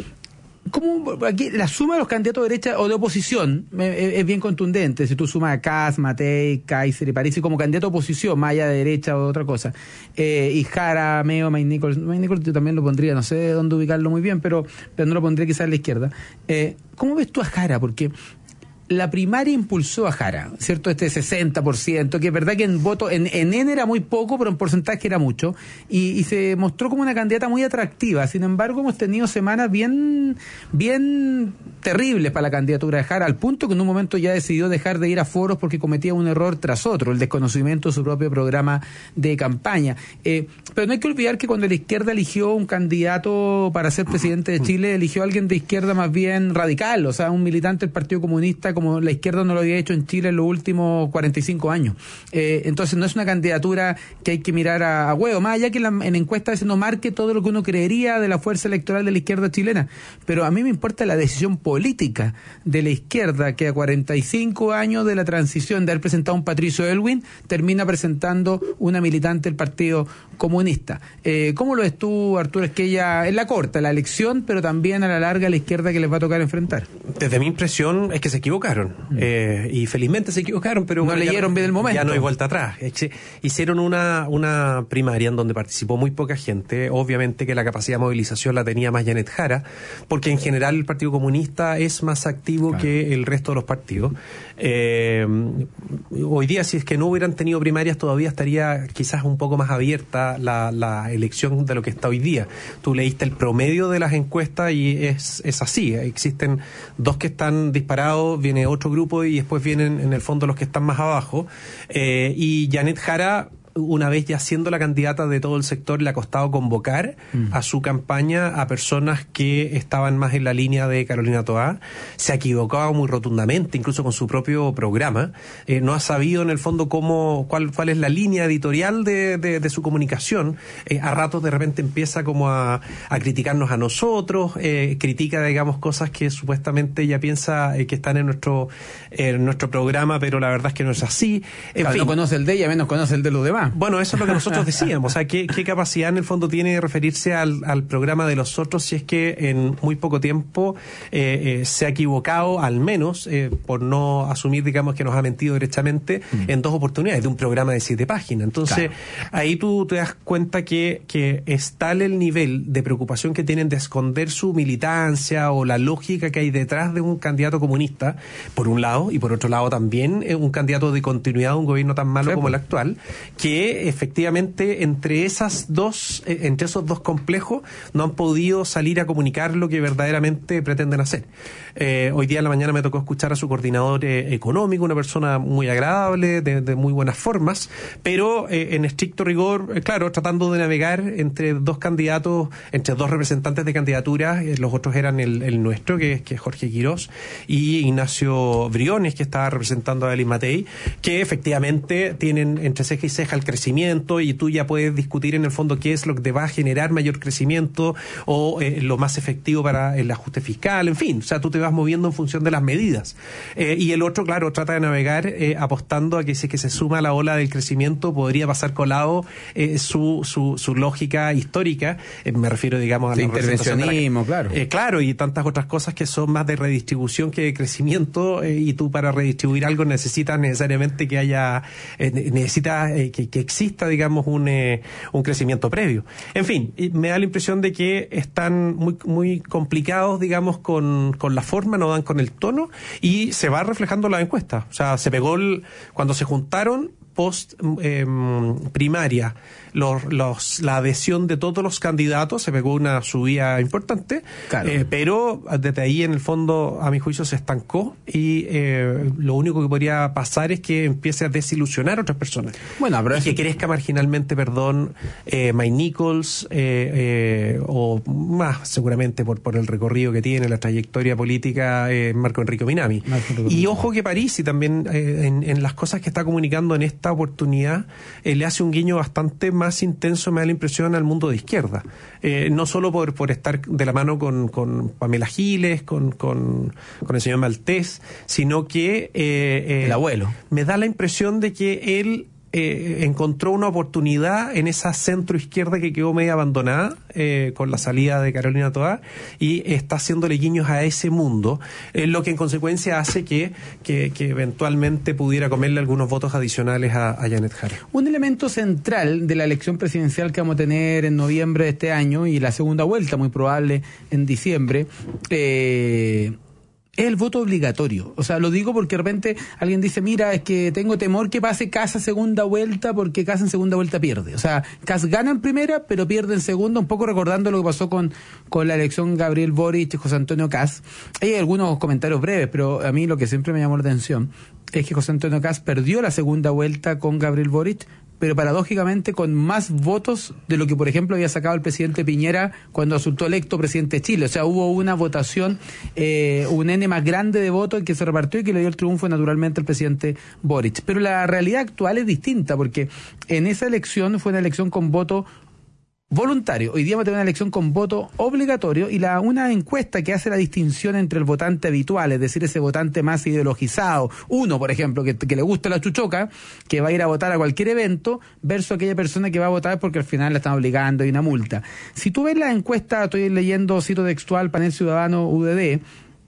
S2: ¿Cómo aquí la suma de los candidatos de derecha o de oposición es, es bien contundente? Si tú sumas a Kast, Matei, Kaiser y Parisi como candidato de oposición, más allá de derecha o de otra cosa, eh, y Jara, Meo, McNichol, McNichol yo también lo pondría, no sé dónde ubicarlo muy bien, pero, pero no lo pondría quizás a la izquierda. Eh, ¿Cómo ves tú a Jara? Porque la primaria impulsó a Jara, ¿cierto? Este sesenta por ciento, que es verdad que en voto, en, en N era muy poco, pero en porcentaje era mucho, y, y se mostró como una candidata muy atractiva. Sin embargo, hemos tenido semanas bien, bien terribles para la candidatura de Jara, al punto que en un momento ya decidió dejar de ir a foros porque cometía un error tras otro, el desconocimiento de su propio programa de campaña. Eh, pero no hay que olvidar que cuando la izquierda eligió un candidato para ser presidente de Chile, eligió a alguien de izquierda más bien radical, o sea, un militante del Partido Comunista, como la izquierda no lo había hecho en Chile en los últimos cuarenta y cinco años. Eh, entonces no es una candidatura que hay que mirar a, a huevo, más allá que la, en encuestas a veces no marque todo lo que uno creería de la fuerza electoral de la izquierda chilena. Pero a mí me importa la decisión política de la izquierda, que a cuarenta y cinco años de la transición, de haber presentado un Patricio Aylwin, termina presentando una militante del Partido Comunista. Eh, ¿Cómo lo ves tú, Arturo Esquella, en la corta, la elección, pero también a la larga la izquierda que les va a tocar enfrentar?
S3: Desde mi impresión es que se equivocaron. Eh, y felizmente se equivocaron, pero
S2: no
S3: bueno,
S2: leyeron
S3: ya,
S2: bien el momento.
S3: Ya no hay vuelta atrás. Hicieron una, una primaria en donde participó muy poca gente. Obviamente que la capacidad de movilización la tenía más Janet Jara, porque en general el Partido Comunista es más activo claro. que el resto de los partidos. Eh, hoy día, si es que no hubieran tenido primarias, todavía estaría quizás un poco más abierta la, la elección de lo que está hoy día. Tú leíste el promedio de las encuestas y es, es así. Existen dos que están disparados, viene otro grupo y después vienen en el fondo los que están más abajo. Eh, y Janet Jara, una vez ya siendo la candidata de todo el sector, le ha costado convocar mm. a su campaña a personas que estaban más en la línea de Carolina Toá. Se ha equivocado muy rotundamente, incluso con su propio programa. Eh, no ha sabido en el fondo cómo, cuál, cuál es la línea editorial de, de, de su comunicación. Eh, a ratos de repente empieza como a, a criticarnos a nosotros, eh, critica, digamos, cosas que supuestamente ella piensa eh, que están en nuestro, eh, en nuestro programa, pero la verdad es que no es así. En
S2: claro,
S3: fin.
S2: No conoce el de ella, menos conoce el de los demás.
S3: Bueno, eso es lo que nosotros decíamos. O sea, ¿qué, qué capacidad en el fondo tiene de referirse al, al programa de los otros si es que en muy poco tiempo eh, eh, se ha equivocado, al menos, eh, por no asumir, digamos, que nos ha mentido derechamente mm. en dos oportunidades de un programa de siete páginas? Entonces, claro. ahí tú te das cuenta que, que es tal el nivel de preocupación que tienen de esconder su militancia o la lógica que hay detrás de un candidato comunista, por un lado, y por otro lado también eh, un candidato de continuidad de un gobierno tan malo sí, como el actual, que efectivamente entre esas dos, eh, entre esos dos complejos no han podido salir a comunicar lo que verdaderamente pretenden hacer. Eh, hoy día en la mañana me tocó escuchar a su coordinador eh, económico, una persona muy agradable, de, de muy buenas formas, pero eh, en estricto rigor, eh, claro, tratando de navegar entre dos candidatos, entre dos representantes de candidaturas, eh, los otros eran el, el nuestro, que es, que es Jorge Quirós, y Ignacio Briones, que estaba representando a Elis Matei, que efectivamente tienen entre ceja y ceja el crecimiento, y tú ya puedes discutir en el fondo qué es lo que te va a generar mayor crecimiento o eh, lo más efectivo para el ajuste fiscal, en fin, o sea, tú te vas moviendo en función de las medidas. Eh, y el otro, claro, trata de navegar eh, apostando a que si es que se suma a la ola del crecimiento podría pasar colado eh, su, su, su lógica histórica, eh, me refiero, digamos, a
S2: de
S3: la
S2: intervencionismo, la, claro.
S3: Eh, claro, y tantas otras cosas que son más de redistribución que de crecimiento, eh, y tú para redistribuir algo necesitas necesariamente que haya, eh, necesitas eh, que, que exista, digamos, un, eh, un crecimiento previo. En fin, me da la impresión de que están muy, muy complicados, digamos, con, con la forma, no dan con el tono, y se va reflejando la encuesta. O sea, se pegó el, cuando se juntaron post eh, primaria los, los, la adhesión de todos los candidatos, se pegó una subida importante, claro. eh, pero desde ahí en el fondo a mi juicio se estancó, y eh, lo único que podría pasar es que empiece a desilusionar a otras personas,
S2: bueno, pero
S3: y
S2: es...
S3: que crezca marginalmente, perdón, eh, Mike Nichols, eh, eh, o más seguramente por, por el recorrido que tiene, la trayectoria política, eh, Marco Enrique Minami. Marco Enrique. Y ojo que Parisi también eh, en, en las cosas que está comunicando en esta oportunidad eh, le hace un guiño bastante más intenso, me da la impresión, al mundo de izquierda. Eh, no solo por, por estar de la mano con, con Pamela Giles, con, con, con el señor Maltés, sino que... Eh, eh,
S2: el abuelo.
S3: Me da la impresión de que él eh, encontró una oportunidad en esa centro izquierda que quedó medio abandonada eh, con la salida de Carolina Toá, y está haciéndole guiños a ese mundo, eh, lo que en consecuencia hace que, que, que eventualmente pudiera comerle algunos votos adicionales a, a Janet Jara.
S2: Un elemento central de la elección presidencial que vamos a tener en noviembre de este año, y la segunda vuelta muy probable en diciembre, eh, es el voto obligatorio. O sea, lo digo porque de repente alguien dice, mira, es que tengo temor que pase Kast a segunda vuelta porque Kast en segunda vuelta pierde. O sea, Kast gana en primera, pero pierde en segunda, un poco recordando lo que pasó con, con la elección Gabriel Boric y José Antonio Kast. Hay algunos comentarios breves, pero a mí lo que siempre me llamó la atención es que José Antonio Kast perdió la segunda vuelta con Gabriel Boric, pero paradójicamente con más votos de lo que, por ejemplo, había sacado el presidente Piñera cuando resultó electo presidente de Chile. O sea, hubo una votación, eh, un N más grande de votos que se repartió y que le dio el triunfo naturalmente al presidente Boric. Pero la realidad actual es distinta, porque en esa elección fue una elección con voto voluntario. Hoy día vamos a tener una elección con voto obligatorio y la una encuesta que hace la distinción entre el votante habitual, es decir, ese votante más ideologizado, uno, por ejemplo, que, que le gusta la chuchoca, que va a ir a votar a cualquier evento, versus aquella persona que va a votar porque al final la están obligando y una multa. Si tú ves la encuesta, estoy leyendo, cito textual, Panel Ciudadano U D D,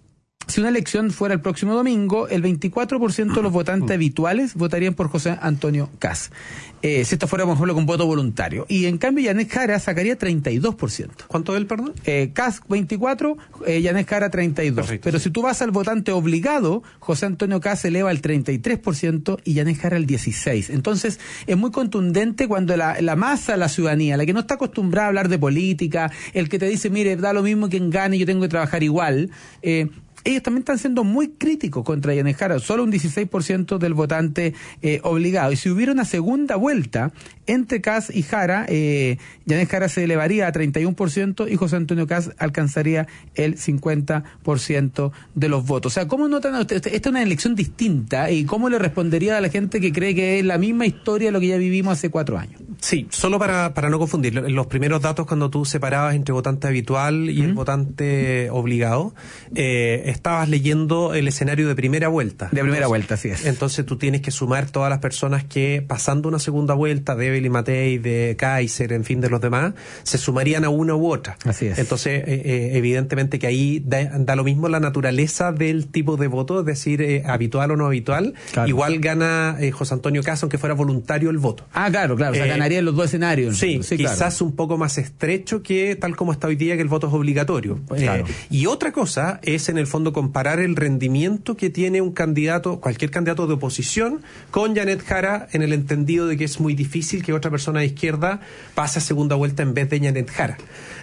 S2: si una elección fuera el próximo domingo, el veinticuatro por ciento de los votantes habituales votarían por José Antonio Kast. Eh, si esto fuera, por ejemplo, con voto voluntario. Y en cambio, Yanez Jara sacaría treinta y dos por ciento.
S3: ¿Cuánto es el perdón?
S2: Eh, Kast veinticuatro, eh, Yanez Jara treinta y dos. Perfecto, Pero sí. Si tú vas al votante obligado, José Antonio Kast eleva al treinta y tres por ciento y Yanez Jara al dieciséis por ciento. Entonces, es muy contundente cuando la, la masa, la ciudadanía, la que no está acostumbrada a hablar de política, el que te dice, mire, da lo mismo quien gane, yo tengo que trabajar igual, eh, ellos también están siendo muy críticos contra Yanez Jara, solo un dieciséis por ciento del votante eh, obligado. Y si hubiera una segunda vuelta entre Kast y Jara, eh, Yanez Jara se elevaría a treinta y uno por ciento y José Antonio Kast alcanzaría el cincuenta por ciento de los votos. O sea, ¿cómo notan ustedes? Esta es una elección distinta y cómo le respondería a la gente que cree que es la misma historia de lo que ya vivimos hace cuatro años?
S3: Sí, solo para, para no confundir, los primeros datos cuando tú separabas entre votante habitual y uh-huh. el votante obligado, eh, estabas leyendo el escenario de primera vuelta.
S2: De primera entonces, vuelta, así es.
S3: Entonces tú tienes que sumar todas las personas que, pasando una segunda vuelta, de Evelyn Matei, de Kaiser, en fin, de los demás, se sumarían a una u otra. Así es. Entonces, eh, eh, evidentemente que ahí da, da lo mismo la naturaleza del tipo de voto, es decir, eh, habitual o no habitual. Claro. Igual gana eh, José Antonio Kast, aunque fuera voluntario el voto.
S2: Ah, claro, claro. O sea, eh, ganaría en los dos escenarios.
S3: Sí,
S2: sí
S3: quizás
S2: claro.
S3: un poco más estrecho que tal como está hoy día, que el voto es obligatorio.
S2: Claro.
S3: Eh, y otra cosa es, en el fondo, comparar el rendimiento que tiene un candidato, cualquier candidato de oposición, con Yanez Jara, en el entendido de que es muy difícil que otra persona de izquierda pase a segunda vuelta en vez de Yanez Jara.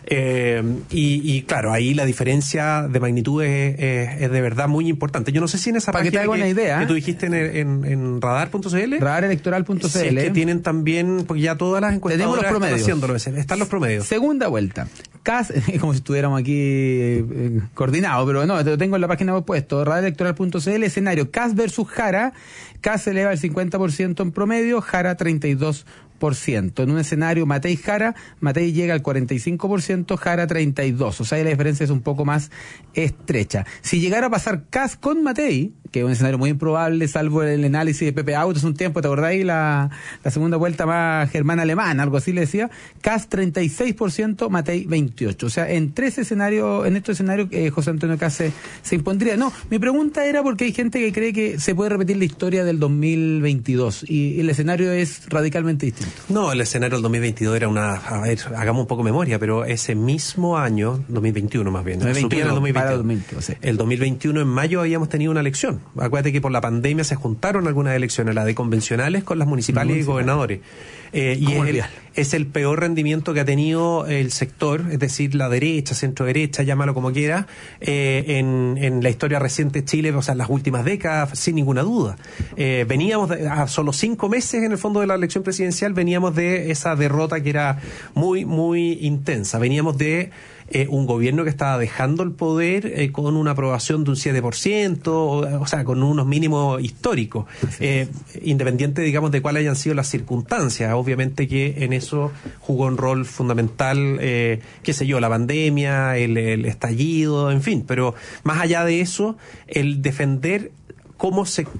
S3: Eh, y, y claro, ahí la diferencia de magnitud es, es, es de verdad muy importante. Yo no sé si en esa
S2: Para
S3: página
S2: que, te haga
S3: que,
S2: una idea,
S3: que tú dijiste en, en, en radar punto c l,
S2: radar electoral punto c l,
S3: sí, que tienen también, porque ya todas las encuestadoras
S2: los promedios.
S3: están haciéndolo, están los promedios.
S2: Segunda vuelta. Kast, como si estuviéramos aquí eh, coordinados, pero no, te lo tengo en la página web puesto, radar electoral punto c l, escenario Kast versus Jara. Kast se eleva el cincuenta por ciento en promedio, Jara treinta y dos por ciento. En un escenario Matei Jara, Matei llega al cuarenta y cinco por ciento, Jara treinta y dos por ciento. O sea, la diferencia es un poco más estrecha. Si llegara a pasar Kast con Matei, que es un escenario muy improbable, salvo el análisis de Pepe Autos un tiempo, ¿te acordáis? La, la segunda vuelta más germana-alemana, algo así le decía. Kast treinta y seis por ciento, Matei veintiocho por ciento. O sea, en tres escenarios, en estos escenarios, eh, José Antonio Kast se, se impondría. No, mi pregunta era porque hay gente que cree que se puede repetir la historia del dos mil veintidós y, y el escenario es radicalmente distinto.
S3: No, el escenario del dos mil veintidós era una... A ver, hagamos un poco memoria, pero ese mismo año, dos mil veintiuno más bien,
S2: dos mil veintiuno,
S3: dos mil veintidós,
S2: para dos mil veintidós, sí.
S3: El dos mil veintiuno en mayo habíamos tenido una elección. Acuérdate que por la pandemia se juntaron algunas elecciones, la de convencionales con las municipales y gobernadores. Eh, y es el, es el peor rendimiento que ha tenido el sector, es decir, la derecha, centro derecha, llámalo como quiera, eh, en, en la historia reciente de Chile, o sea, en las últimas décadas, sin ninguna duda. Eh, veníamos de, a solo cinco meses en el fondo de la elección presidencial, veníamos de esa derrota que era muy, muy intensa. Veníamos de Eh, un gobierno que estaba dejando el poder eh, con una aprobación de un siete por ciento, o, o sea, con unos mínimos históricos, eh, independiente, digamos, de cuáles hayan sido las circunstancias. Obviamente que en eso jugó un rol fundamental, eh, qué sé yo, la pandemia, el, el estallido, en fin, pero más allá de eso, el defender como sector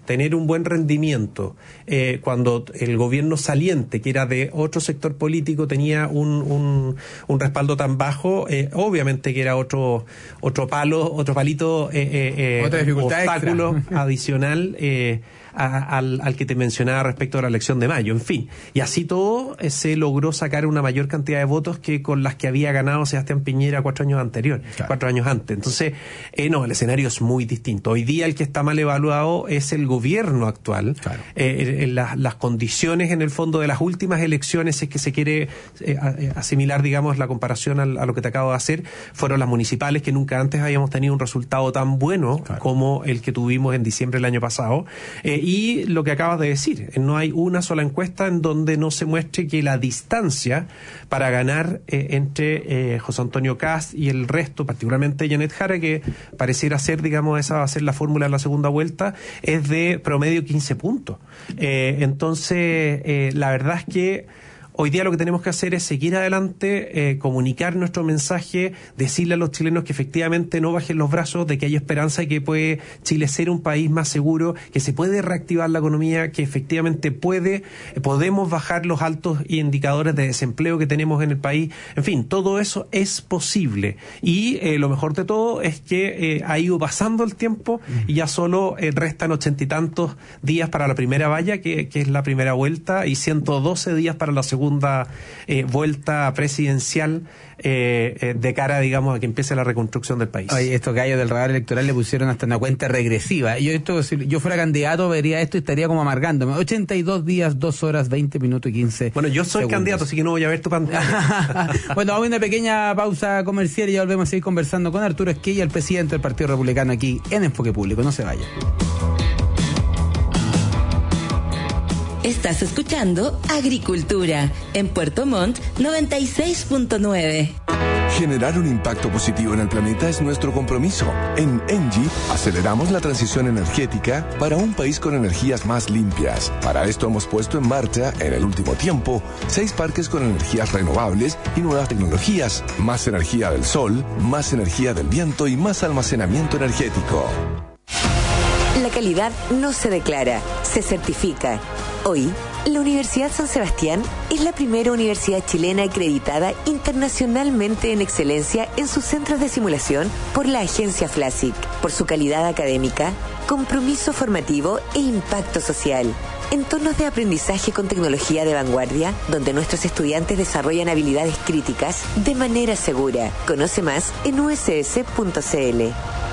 S3: tener un buen rendimiento eh, cuando el gobierno saliente, que era de otro sector político, tenía un, un, un respaldo tan bajo, eh, obviamente que era otro otro palo, otro palito, eh, eh,
S2: otra dificultad
S3: obstáculo
S2: extra.
S3: adicional eh, a, al, al que te mencionaba respecto a la elección de mayo. En fin, y así todo eh, se logró sacar una mayor cantidad de votos que con las que había ganado Sebastián Piñera cuatro años anterior, claro. cuatro años antes. Entonces, eh, no, el escenario es muy distinto. Hoy día el que está mal evaluado es el gobierno actual. Claro. Eh, en la, las condiciones, en el fondo, de las últimas elecciones, es que se quiere eh, asimilar, digamos, la comparación al, a lo que te acabo de hacer, fueron las municipales, que nunca antes habíamos tenido un resultado tan bueno claro. como el que tuvimos en diciembre del año pasado. Eh, y lo que acabas de decir, no hay una sola encuesta en donde no se muestre que la distancia para ganar eh, entre eh, José Antonio Kast y el resto, particularmente Janet Jara, que pareciera ser, digamos, esa va a ser la fórmula de la segunda vuelta, es de promedio quince puntos. Eh, entonces, eh, la verdad es que hoy día lo que tenemos que hacer es seguir adelante, eh, comunicar nuestro mensaje, decirle a los chilenos que efectivamente no bajen los brazos, de que hay esperanza y que puede Chile ser un país más seguro, que se puede reactivar la economía, que efectivamente puede, podemos bajar los altos indicadores de desempleo que tenemos en el país. En fin, todo eso es posible. Y eh, lo mejor de todo es que eh, ha ido pasando el tiempo y ya solo eh, restan ochenta y tantos días para la primera valla, que, que es la primera vuelta, y ciento doce días para la segunda segunda eh, vuelta presidencial eh, eh, de cara, digamos, a que empiece la reconstrucción del país.
S2: Oye, estos gallos del radar electoral le pusieron hasta una cuenta regresiva. Yo esto, si yo fuera candidato, vería esto y estaría como amargándome. ochenta y dos días, dos horas, veinte minutos y quince
S3: Bueno, yo soy
S2: segundos.
S3: candidato, así que no voy a ver tu pantalla.
S2: Bueno, vamos a una pequeña pausa comercial y ya volvemos a seguir conversando con Arturo Esquella, el presidente del Partido Republicano, aquí en Enfoque Público. No se vaya.
S4: Estás escuchando Agricultura en Puerto Montt noventa y seis punto nueve.
S1: Generar un impacto positivo en el planeta es nuestro compromiso. En Engie aceleramos la transición energética para un país con energías más limpias. Para esto hemos puesto en marcha, en el último tiempo, seis parques con energías renovables y nuevas tecnologías, más energía del sol, más energía del viento y más almacenamiento energético.
S11: La calidad no se declara, se certifica. Hoy, la Universidad San Sebastián es la primera universidad chilena acreditada internacionalmente en excelencia en sus centros de simulación por la agencia FLASIC, por su calidad académica, compromiso formativo e impacto social. Entornos de aprendizaje con tecnología de vanguardia, donde nuestros estudiantes desarrollan habilidades críticas de manera segura. Conoce más en u s s punto c l.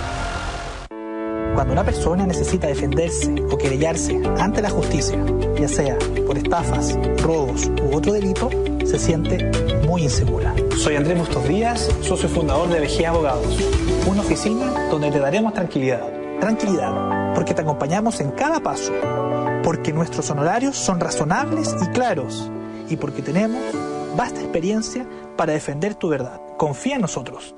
S12: Cuando una persona necesita defenderse o querellarse ante la justicia, ya sea por estafas, robos u otro delito, se siente muy insegura.
S13: Soy Andrés Bustos Díaz, socio fundador de V G Abogados, una oficina donde te daremos tranquilidad.
S12: Tranquilidad, porque te acompañamos en cada paso, porque nuestros honorarios son razonables y claros, y porque tenemos vasta experiencia para defender tu verdad. Confía en nosotros.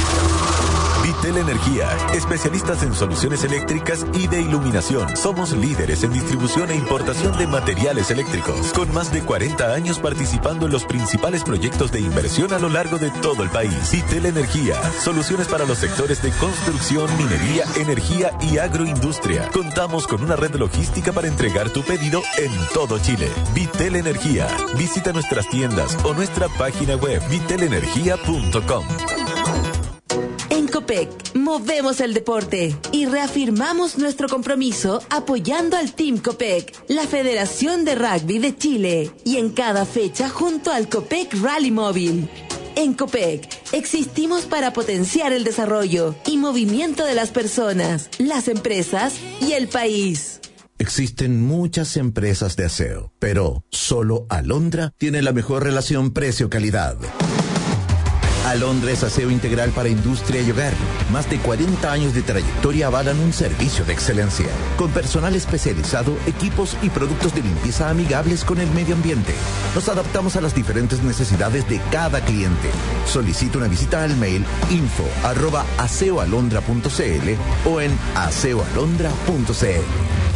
S5: Vitel Energía, especialistas en soluciones eléctricas y de iluminación. Somos líderes en distribución e importación de materiales eléctricos, con más de cuarenta años participando en los principales proyectos de inversión a lo largo de todo el país. Vitel Energía, soluciones para los sectores de construcción, minería, energía y agroindustria. Contamos con una red logística para entregar tu pedido en todo Chile. Vitel Energía. Visita nuestras tiendas o nuestra página web vitel energía punto com.
S4: En Copec, movemos el deporte y reafirmamos nuestro compromiso apoyando al Team Copec, la Federación de Rugby de Chile, y en cada fecha junto al Copec Rally Móvil. En Copec, existimos para potenciar el desarrollo y movimiento de las personas, las empresas y el país.
S14: Existen muchas empresas de aseo, pero solo Alondra tiene la mejor relación precio-calidad. Alondra es aseo integral para industria y hogar. Más de cuarenta años de trayectoria avalan un servicio de excelencia, con personal especializado, equipos y productos de limpieza amigables con el medio ambiente. Nos adaptamos a las diferentes necesidades de cada cliente. Solicita una visita al mail info arroba aseoalondra punto c l o en aseoalondra punto c l.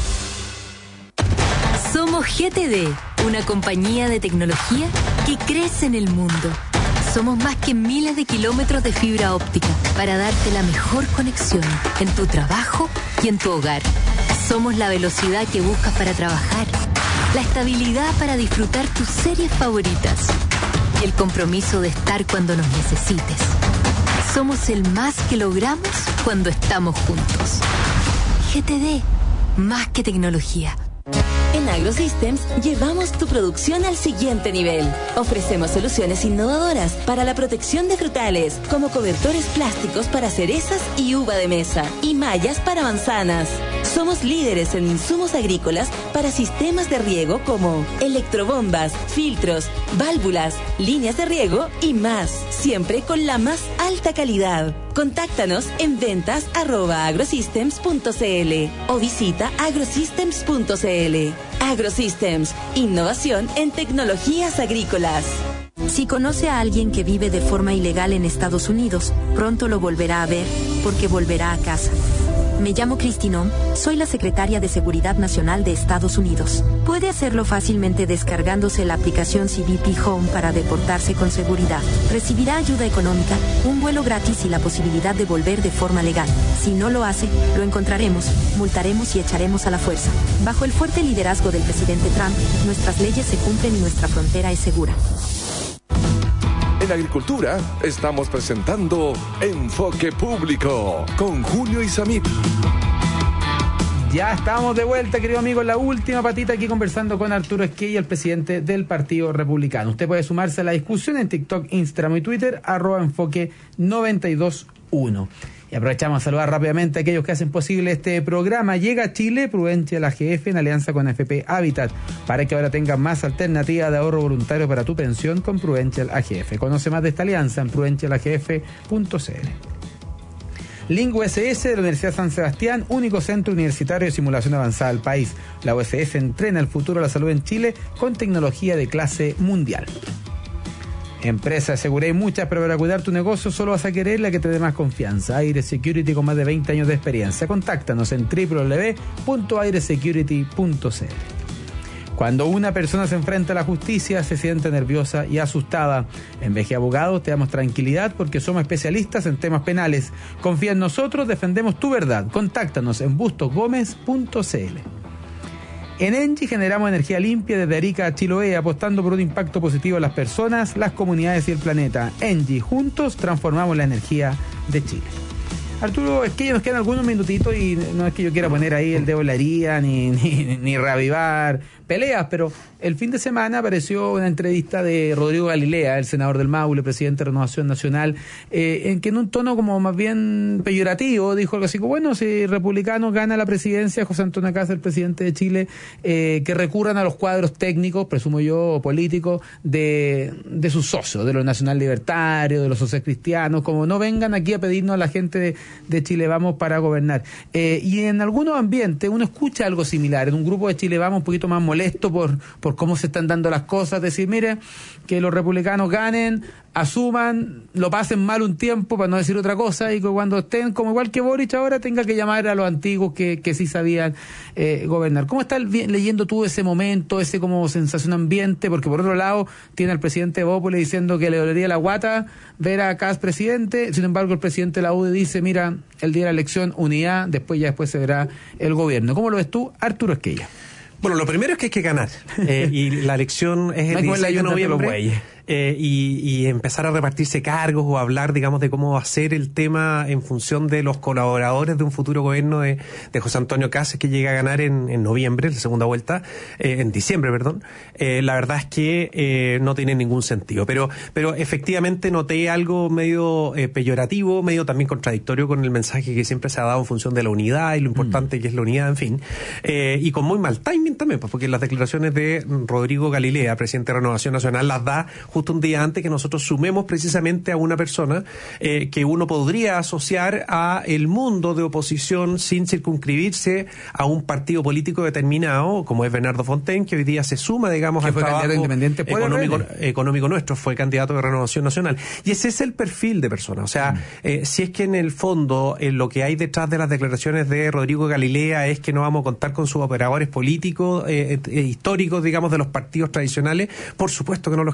S15: Somos G T D, una compañía de tecnología que crece en el mundo. Somos más que miles de kilómetros de fibra óptica para darte la mejor conexión en tu trabajo y en tu hogar. Somos la velocidad que buscas para trabajar, la estabilidad para disfrutar tus series favoritas y el compromiso de estar cuando nos necesites. Somos el más que logramos cuando estamos juntos. G T D, más que tecnología.
S4: En AgroSystems llevamos tu producción al siguiente nivel. Ofrecemos soluciones innovadoras para la protección de frutales, como cobertores plásticos para cerezas y uva de mesa, y mallas para manzanas. Somos líderes en insumos agrícolas para sistemas de riego como electrobombas, filtros, válvulas, líneas de riego y más, siempre con la más alta calidad. Contáctanos en ventas arroba agrosystems punto cl o visita agrosystems punto cl. AgroSystems, innovación en tecnologías agrícolas.
S16: Si conoce a alguien que vive de forma ilegal en Estados Unidos, pronto lo volverá a ver porque volverá a casa. Me llamo Kristinón, soy la secretaria de Seguridad Nacional de Estados Unidos. Puede hacerlo fácilmente descargándose la aplicación C B P Home para deportarse con seguridad. Recibirá ayuda económica, un vuelo gratis y la posibilidad de volver de forma legal. Si no lo hace, lo encontraremos, multaremos y echaremos a la fuerza. Bajo el fuerte liderazgo del presidente Trump, nuestras leyes se cumplen y nuestra frontera es segura.
S1: En Agricultura estamos presentando Enfoque Público con Julio Isamit.
S2: Ya estamos de vuelta, querido amigo, en la última patita aquí conversando con Arturo Esquella, el presidente del Partido Republicano. Usted puede sumarse a la discusión en TikTok, Instagram y Twitter, arroba enfoque noventa y dos uno. Y aprovechamos a saludar rápidamente a aquellos que hacen posible este programa. Llega a Chile Prudential A G F en alianza con F P Habitat para que ahora tengas más alternativa de ahorro voluntario para tu pensión con Prudential A G F. Conoce más de esta alianza en prudential a g f punto c l. Link U S S de la Universidad San Sebastián, único centro universitario de simulación avanzada del país. La U S S entrena el futuro de la salud en Chile con tecnología de clase mundial. Empresa de seguridad y muchas, pero para cuidar tu negocio solo vas a querer la que te dé más confianza. Aire Security con más de veinte años de experiencia. Contáctanos en doble u doble u doble u punto aire security punto c l. Cuando una persona se enfrenta a la justicia, se siente nerviosa y asustada. En V G Abogados te damos tranquilidad porque somos especialistas en temas penales. Confía en nosotros, defendemos tu verdad. Contáctanos en bustos gómez punto c l. En Engie generamos energía limpia desde Arica a Chiloé, apostando por un impacto positivo en las personas, las comunidades y el planeta. Engie, juntos transformamos la energía de Chile. Arturo, es que nos quedan algunos minutitos y no es que yo quiera poner ahí el dedo en la herida ni, ni, ni reavivar peleas, pero el fin de semana apareció una entrevista de Rodrigo Galilea, el senador del Maule, presidente de Renovación Nacional, eh, en que en un tono como más bien peyorativo dijo algo así como, bueno, si Republicano gana la presidencia, José Antonio Kast, el presidente de Chile, eh, que recurran a los cuadros técnicos, presumo yo, políticos, de, de sus socios, de los nacional libertarios, de los socios cristianos, como no vengan aquí a pedirnos a la gente de, de Chile Vamos para gobernar. Eh, y en algunos ambientes uno escucha algo similar, en un grupo de Chile Vamos un poquito más molesto por, por cómo se están dando las cosas, decir, mire, que los republicanos ganen, asuman, lo pasen mal un tiempo, para no decir otra cosa, y que cuando estén como igual que Boric ahora tenga que llamar a los antiguos que, que sí sabían eh, gobernar. ¿Cómo estás leyendo tú ese momento, ese como sensación ambiente? Porque por otro lado tiene al presidente Bópoli diciendo que le dolería la guata ver a Kast presidente, sin embargo el presidente de la U D I dice, mira, el día de la elección, unidad, después ya después se verá el gobierno. ¿Cómo lo ves tú, Arturo Esquella?
S3: Bueno, lo primero es que hay que ganar. Eh, y la elección es el dieciséis de noviembre. Eh, y, y empezar a repartirse cargos o hablar, digamos, de cómo va a ser el tema en función de los colaboradores de un futuro gobierno de, de José Antonio Kast, que llega a ganar en, en noviembre, la segunda vuelta, eh, en diciembre, perdón. Eh, la verdad es que eh, no tiene ningún sentido. Pero, pero efectivamente noté algo medio eh, peyorativo, medio también contradictorio con el mensaje que siempre se ha dado en función de la unidad y lo importante mm. que es la unidad, en fin. Eh, y con muy mal timing también, pues, porque las declaraciones de Rodrigo Galilea, presidente de Renovación Nacional, las da justo un día antes que nosotros sumemos precisamente a una persona eh, que uno podría asociar a el mundo de oposición sin circunscribirse a un partido político determinado, como es Bernardo Fontaine, que hoy día se suma, digamos, al trabajo económico, económico nuestro, fue candidato de Renovación Nacional. Y ese es el perfil de persona. O sea, mm. eh, si es que en el fondo eh, lo que hay detrás de las declaraciones de Rodrigo Galilea es que no vamos a contar con sus operadores políticos, eh, eh, históricos, digamos, de los partidos tradicionales, por supuesto que no los queremos.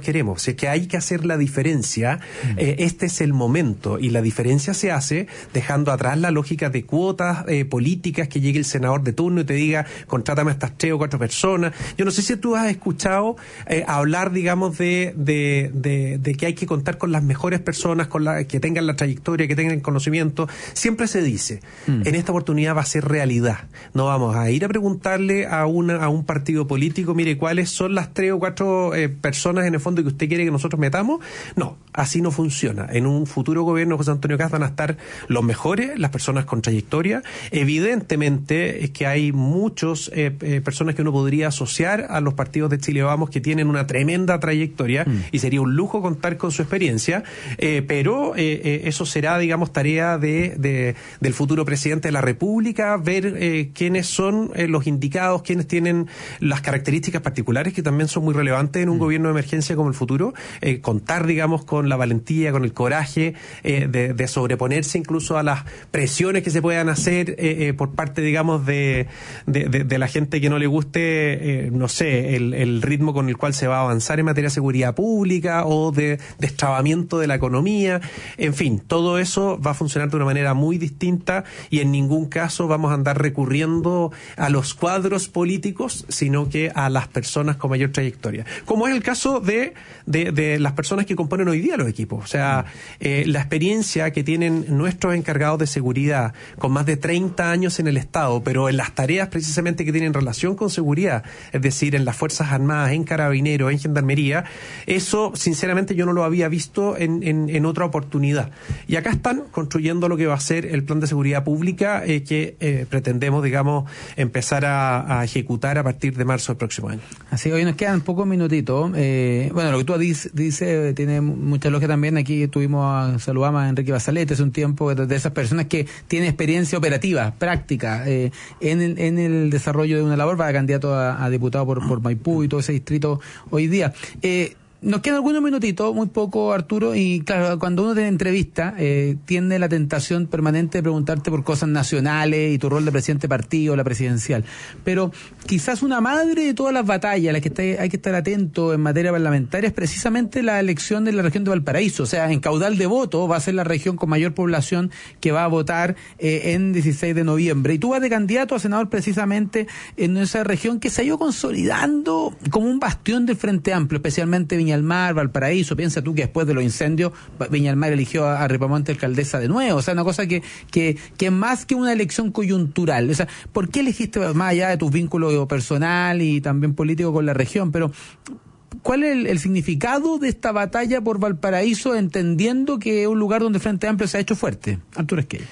S3: si es que hay que hacer la diferencia, mm. eh, este es el momento, y la diferencia se hace dejando atrás la lógica de cuotas eh, políticas, que llegue el senador de turno y te diga, contrátame a estas tres o cuatro personas. Yo no sé si tú has escuchado eh, hablar, digamos, de, de, de, de que hay que contar con las mejores personas, con la, que tengan la trayectoria, que tengan el conocimiento. Siempre se dice, mm. en esta oportunidad va a ser realidad. No vamos a ir a preguntarle a una a un partido político, mire, ¿cuáles son las tres o cuatro eh, personas en el fondo que usted quiere que nosotros metamos? No, así no funciona. En un futuro gobierno de José Antonio Kast van a estar los mejores, las personas con trayectoria. Evidentemente es que hay muchos eh, eh, personas que uno podría asociar a los partidos de Chile Vamos, que tienen una tremenda trayectoria, mm. y sería un lujo contar con su experiencia, eh, pero eh, eh, eso será, digamos, tarea de, de del futuro presidente de la República, ver eh, quiénes son eh, los indicados, quiénes tienen las características particulares que también son muy relevantes en un mm. gobierno de emergencia como el futuro, eh, contar, digamos, con la valentía, con el coraje eh, de, de sobreponerse incluso a las presiones que se puedan hacer eh, eh, por parte, digamos, de, de, de, de la gente que no le guste, eh, no sé, el, el ritmo con el cual se va a avanzar en materia de seguridad pública o de destrabamiento de la economía. En fin, todo eso va a funcionar de una manera muy distinta, y en ningún caso vamos a andar recurriendo a los cuadros políticos, sino que a las personas con mayor trayectoria. Como es el caso de, de, de las personas que componen hoy día los equipos. O sea, eh, la experiencia que tienen nuestros encargados de seguridad, con más de treinta años en el Estado, pero en las tareas precisamente que tienen relación con seguridad, es decir, en las Fuerzas Armadas, en Carabineros, en Gendarmería, eso sinceramente yo no lo había visto en, en, en otra oportunidad. Y acá están construyendo lo que va a ser el plan de seguridad pública eh, que eh, pretendemos, digamos, empezar a, a ejecutar a partir de marzo del próximo año.
S2: Así, hoy nos quedan pocos minutitos. Eh, bueno, lo que tú dices dice, tiene mucha lógica también. Aquí tuvimos a, saludamos a Enrique Basalete hace un tiempo, de, de esas personas que tienen experiencia operativa, práctica, eh, en, el, en el desarrollo de una labor, para candidato a, a diputado por, por Maipú y todo ese distrito hoy día. Eh, Nos quedan algunos minutitos, muy poco, Arturo, y claro, cuando uno tiene entrevista, eh, tiende la tentación permanente de preguntarte por cosas nacionales y tu rol de presidente de partido, la presidencial. Pero quizás una madre de todas las batallas a las que está, hay que estar atento en materia parlamentaria es precisamente la elección de la región de Valparaíso. O sea, en caudal de voto va a ser la región con mayor población que va a votar eh, en dieciséis de noviembre. Y tú vas de candidato a senador precisamente en esa región que se ha ido consolidando como un bastión del Frente Amplio, especialmente Viña del Mar, Valparaíso. Piensa tú que después de los incendios Viña del Mar eligió a, a Ripamonte alcaldesa de nuevo. O sea, una cosa que, que, que más que una elección coyuntural. O sea, ¿por qué elegiste, más allá de tus vínculos personal y también político con la región, pero cuál es el, el significado de esta batalla por Valparaíso, entendiendo que es un lugar donde el Frente Amplio se ha hecho fuerte? Arturo Esquella.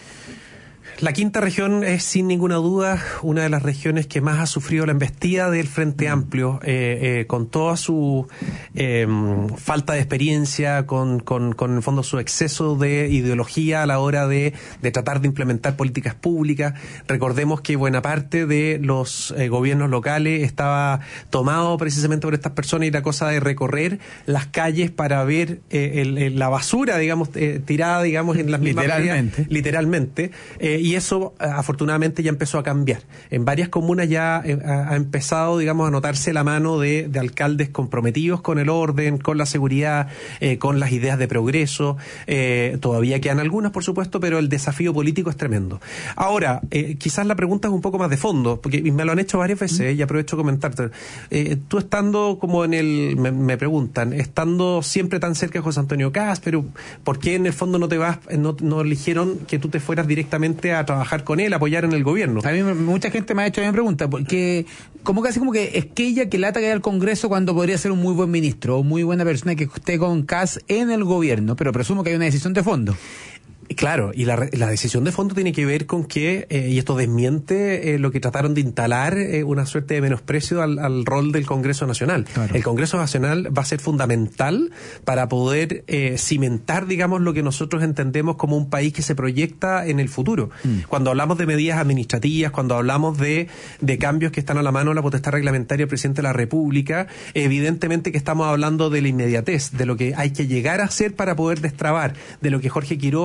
S3: La quinta región es sin ninguna duda una de las regiones que más ha sufrido la embestida del Frente Amplio, eh, eh, con toda su eh, falta de experiencia, con, con, con en el fondo su exceso de ideología a la hora de, de tratar de implementar políticas públicas. Recordemos que buena parte de los eh, gobiernos locales estaba tomado precisamente por estas personas, y la cosa de recorrer las calles para ver eh, el, el, la basura, digamos, eh, tirada, digamos, en las mismas
S2: literalmente,
S3: áreas, literalmente, eh, y eso afortunadamente ya empezó a cambiar. En varias comunas ya eh, ha empezado, digamos, a notarse la mano de, de alcaldes comprometidos con el orden, con la seguridad, eh, con las ideas de progreso. Eh, todavía quedan algunas, por supuesto, pero el desafío político es tremendo. Ahora, eh, quizás la pregunta es un poco más de fondo, porque me lo han hecho varias veces, eh, y aprovecho de comentarte. Eh, tú estando como en el, me, me preguntan, estando siempre tan cerca de José Antonio Kast, pero ¿por qué en el fondo no te vas, no, no eligieron que tú te fueras directamente a a trabajar con él, apoyar en el gobierno?
S2: A mí mucha gente me ha hecho una pregunta, porque como casi como que es que ella que lata que haya al Congreso cuando podría ser un muy buen ministro o muy buena persona que esté con Kast en el gobierno, pero presumo que hay una decisión de fondo.
S3: Claro, y la, la decisión de fondo tiene que ver con que, eh, y esto desmiente eh, lo que trataron de instalar, eh, una suerte de menosprecio al, al rol del Congreso Nacional. Claro. El Congreso Nacional va a ser fundamental para poder eh, cimentar, digamos, lo que nosotros entendemos como un país que se proyecta en el futuro. Mm. Cuando hablamos de medidas administrativas, cuando hablamos de, de cambios que están a la mano de la potestad reglamentaria del presidente de la República, evidentemente que estamos hablando de la inmediatez, de lo que hay que llegar a hacer para poder destrabar, de lo que Jorge Quiroz explica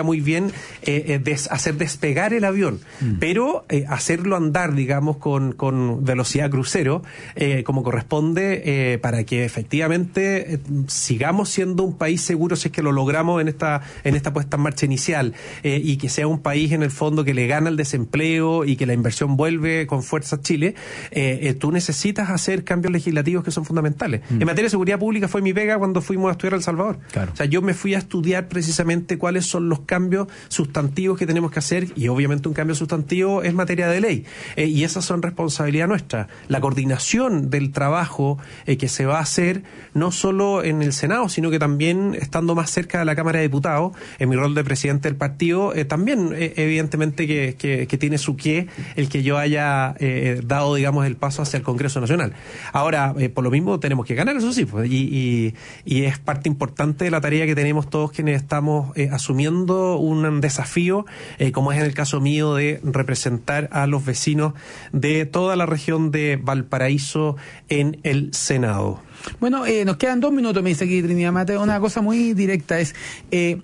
S3: muy bien eh, eh, des, hacer despegar el avión, mm. pero eh, hacerlo andar, digamos, con, con velocidad crucero, eh, como corresponde, eh, para que efectivamente eh, sigamos siendo un país seguro si es que lo logramos en esta, en esta puesta en marcha inicial, eh, y que sea un país en el fondo que le gana el desempleo y que la inversión vuelve con fuerza a Chile. eh, eh, tú necesitas hacer cambios legislativos que son fundamentales. Mm. En materia de seguridad pública fue mi pega cuando fuimos a estudiar a El Salvador. Claro. O sea, yo me fui a estudiar precisamente cuáles son los cambios sustantivos que tenemos que hacer, y obviamente un cambio sustantivo es materia de ley, eh, y esas son responsabilidad nuestra. La coordinación del trabajo eh, que se va a hacer no solo en el Senado, sino que también estando más cerca de la Cámara de Diputados, en mi rol de presidente del partido, eh, también eh, evidentemente que, que, que tiene su qué el que yo haya eh, dado, digamos, el paso hacia el Congreso Nacional. Ahora, eh, por lo mismo tenemos que ganar, eso sí, pues, y, y, y es parte importante de la tarea que tenemos todos quienes estamos eh, asumiendo un desafío, eh, como es en el caso mío, de representar a los vecinos de toda la región de Valparaíso en el Senado.
S2: Bueno, eh, nos quedan dos minutos, me dice aquí Trinidad Mateo. Una cosa muy directa es... Eh,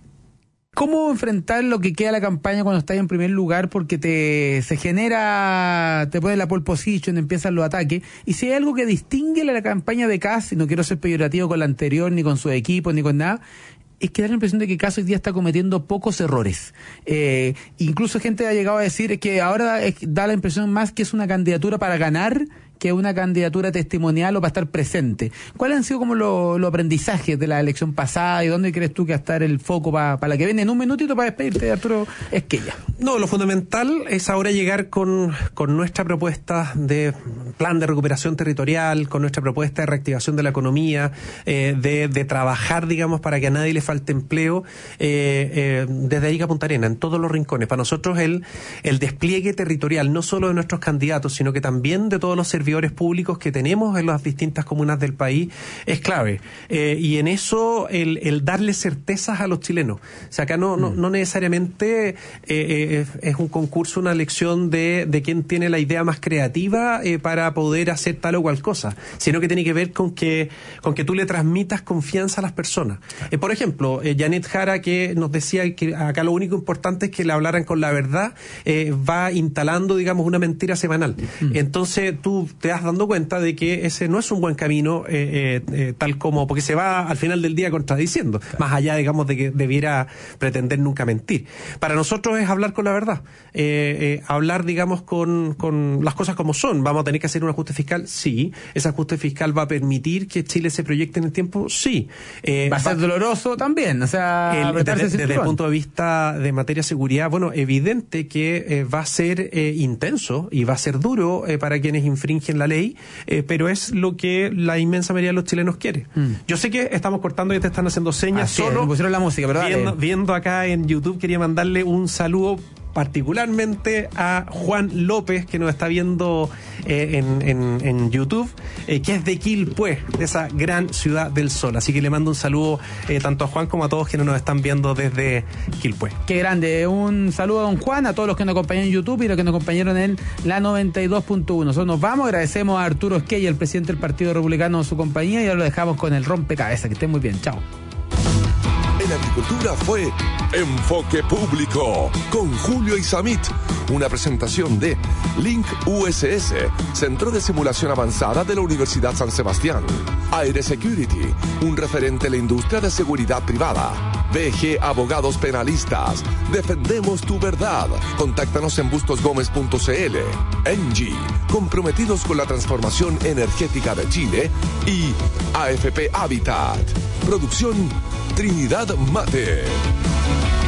S2: ¿Cómo enfrentar lo que queda la campaña cuando estás en primer lugar? Porque te se genera, te pone la pole position, empiezan los ataques. Y si hay algo que distingue la campaña de Kast, y no quiero ser peyorativo con la anterior, ni con su equipo, ni con nada, es que da la impresión de que Kast hoy día está cometiendo pocos errores. Eh, incluso gente ha llegado a decir que ahora es, da la impresión más que es una candidatura para ganar que una candidatura testimonial o para estar presente. ¿Cuáles han sido como los lo aprendizajes de la elección pasada y dónde crees tú que va a estar el foco para pa la que viene? En un minutito para despedirte de Arturo Esquella.
S3: No, lo fundamental es ahora llegar con, con nuestra propuesta de plan de recuperación territorial, con nuestra propuesta de reactivación de la economía, eh, de, de trabajar, digamos, para que a nadie le falte empleo, eh, eh, desde Arica a Punta Arenas, en todos los rincones. Para nosotros el, el despliegue territorial, no solo de nuestros candidatos, sino que también de todos los servicios públicos que tenemos en las distintas comunas del país, es clave. Eh, y en eso el, el darle certezas a los chilenos. O sea, acá no, no, no necesariamente eh, eh, es un concurso, una elección de, de quién tiene la idea más creativa eh, para poder hacer tal o cual cosa, sino que tiene que ver con que, con que tú le transmitas confianza a las personas. Eh, por ejemplo, eh, Janet Jara, que nos decía que acá lo único importante es que le hablaran con la verdad, eh, va instalando, digamos, una mentira semanal. Mm. Entonces tú te das dando cuenta de que ese no es un buen camino, eh, eh, eh, tal como, porque se va al final del día contradiciendo, claro, más allá, digamos, de que debiera pretender nunca mentir. Para nosotros es hablar con la verdad, eh, eh, hablar, digamos, con, con las cosas como son. ¿Vamos a tener que hacer un ajuste fiscal? Sí. ¿Ese ajuste fiscal va a permitir que Chile se proyecte en el tiempo? Sí.
S2: Eh, va a ser va, doloroso también, o sea,
S3: el, desde, desde el punto de vista de materia de seguridad, bueno, evidente que eh, va a ser eh, intenso y va a ser duro eh, para quienes infringen la ley, eh, pero es lo que la inmensa mayoría de los chilenos quiere. Mm. Yo sé que estamos cortando y te están haciendo señas.
S2: Así
S3: solo
S2: es, me pusieron la música, pero
S3: viendo, viendo acá en YouTube, quería mandarle un saludo particularmente a Juan López, que nos está viendo eh, en, en, en YouTube, eh, que es de Quilpué, de esa gran ciudad del sol. Así que le mando un saludo eh, tanto a Juan como a todos quienes nos están viendo desde Quilpué.
S2: Qué grande. Un saludo a don Juan, a todos los que nos acompañan en YouTube y los que nos acompañaron en la noventa y dos punto uno. Nosotros nos vamos, agradecemos a Arturo Esquella, el presidente del Partido Republicano, su compañía, y ahora lo dejamos con el rompecabezas. Que estén muy bien. Chao.
S1: En agricultura fue Enfoque Público con Julio Isamit, una presentación de Link U S S, Centro de Simulación Avanzada de la Universidad San Sebastián. Aire Security, un referente en la industria de seguridad privada. B G Abogados Penalistas, defendemos tu verdad. Contáctanos en bustos gómez punto c l. Engie, comprometidos con la transformación energética de Chile. Y A F P Habitat, producción Trinidad Mate.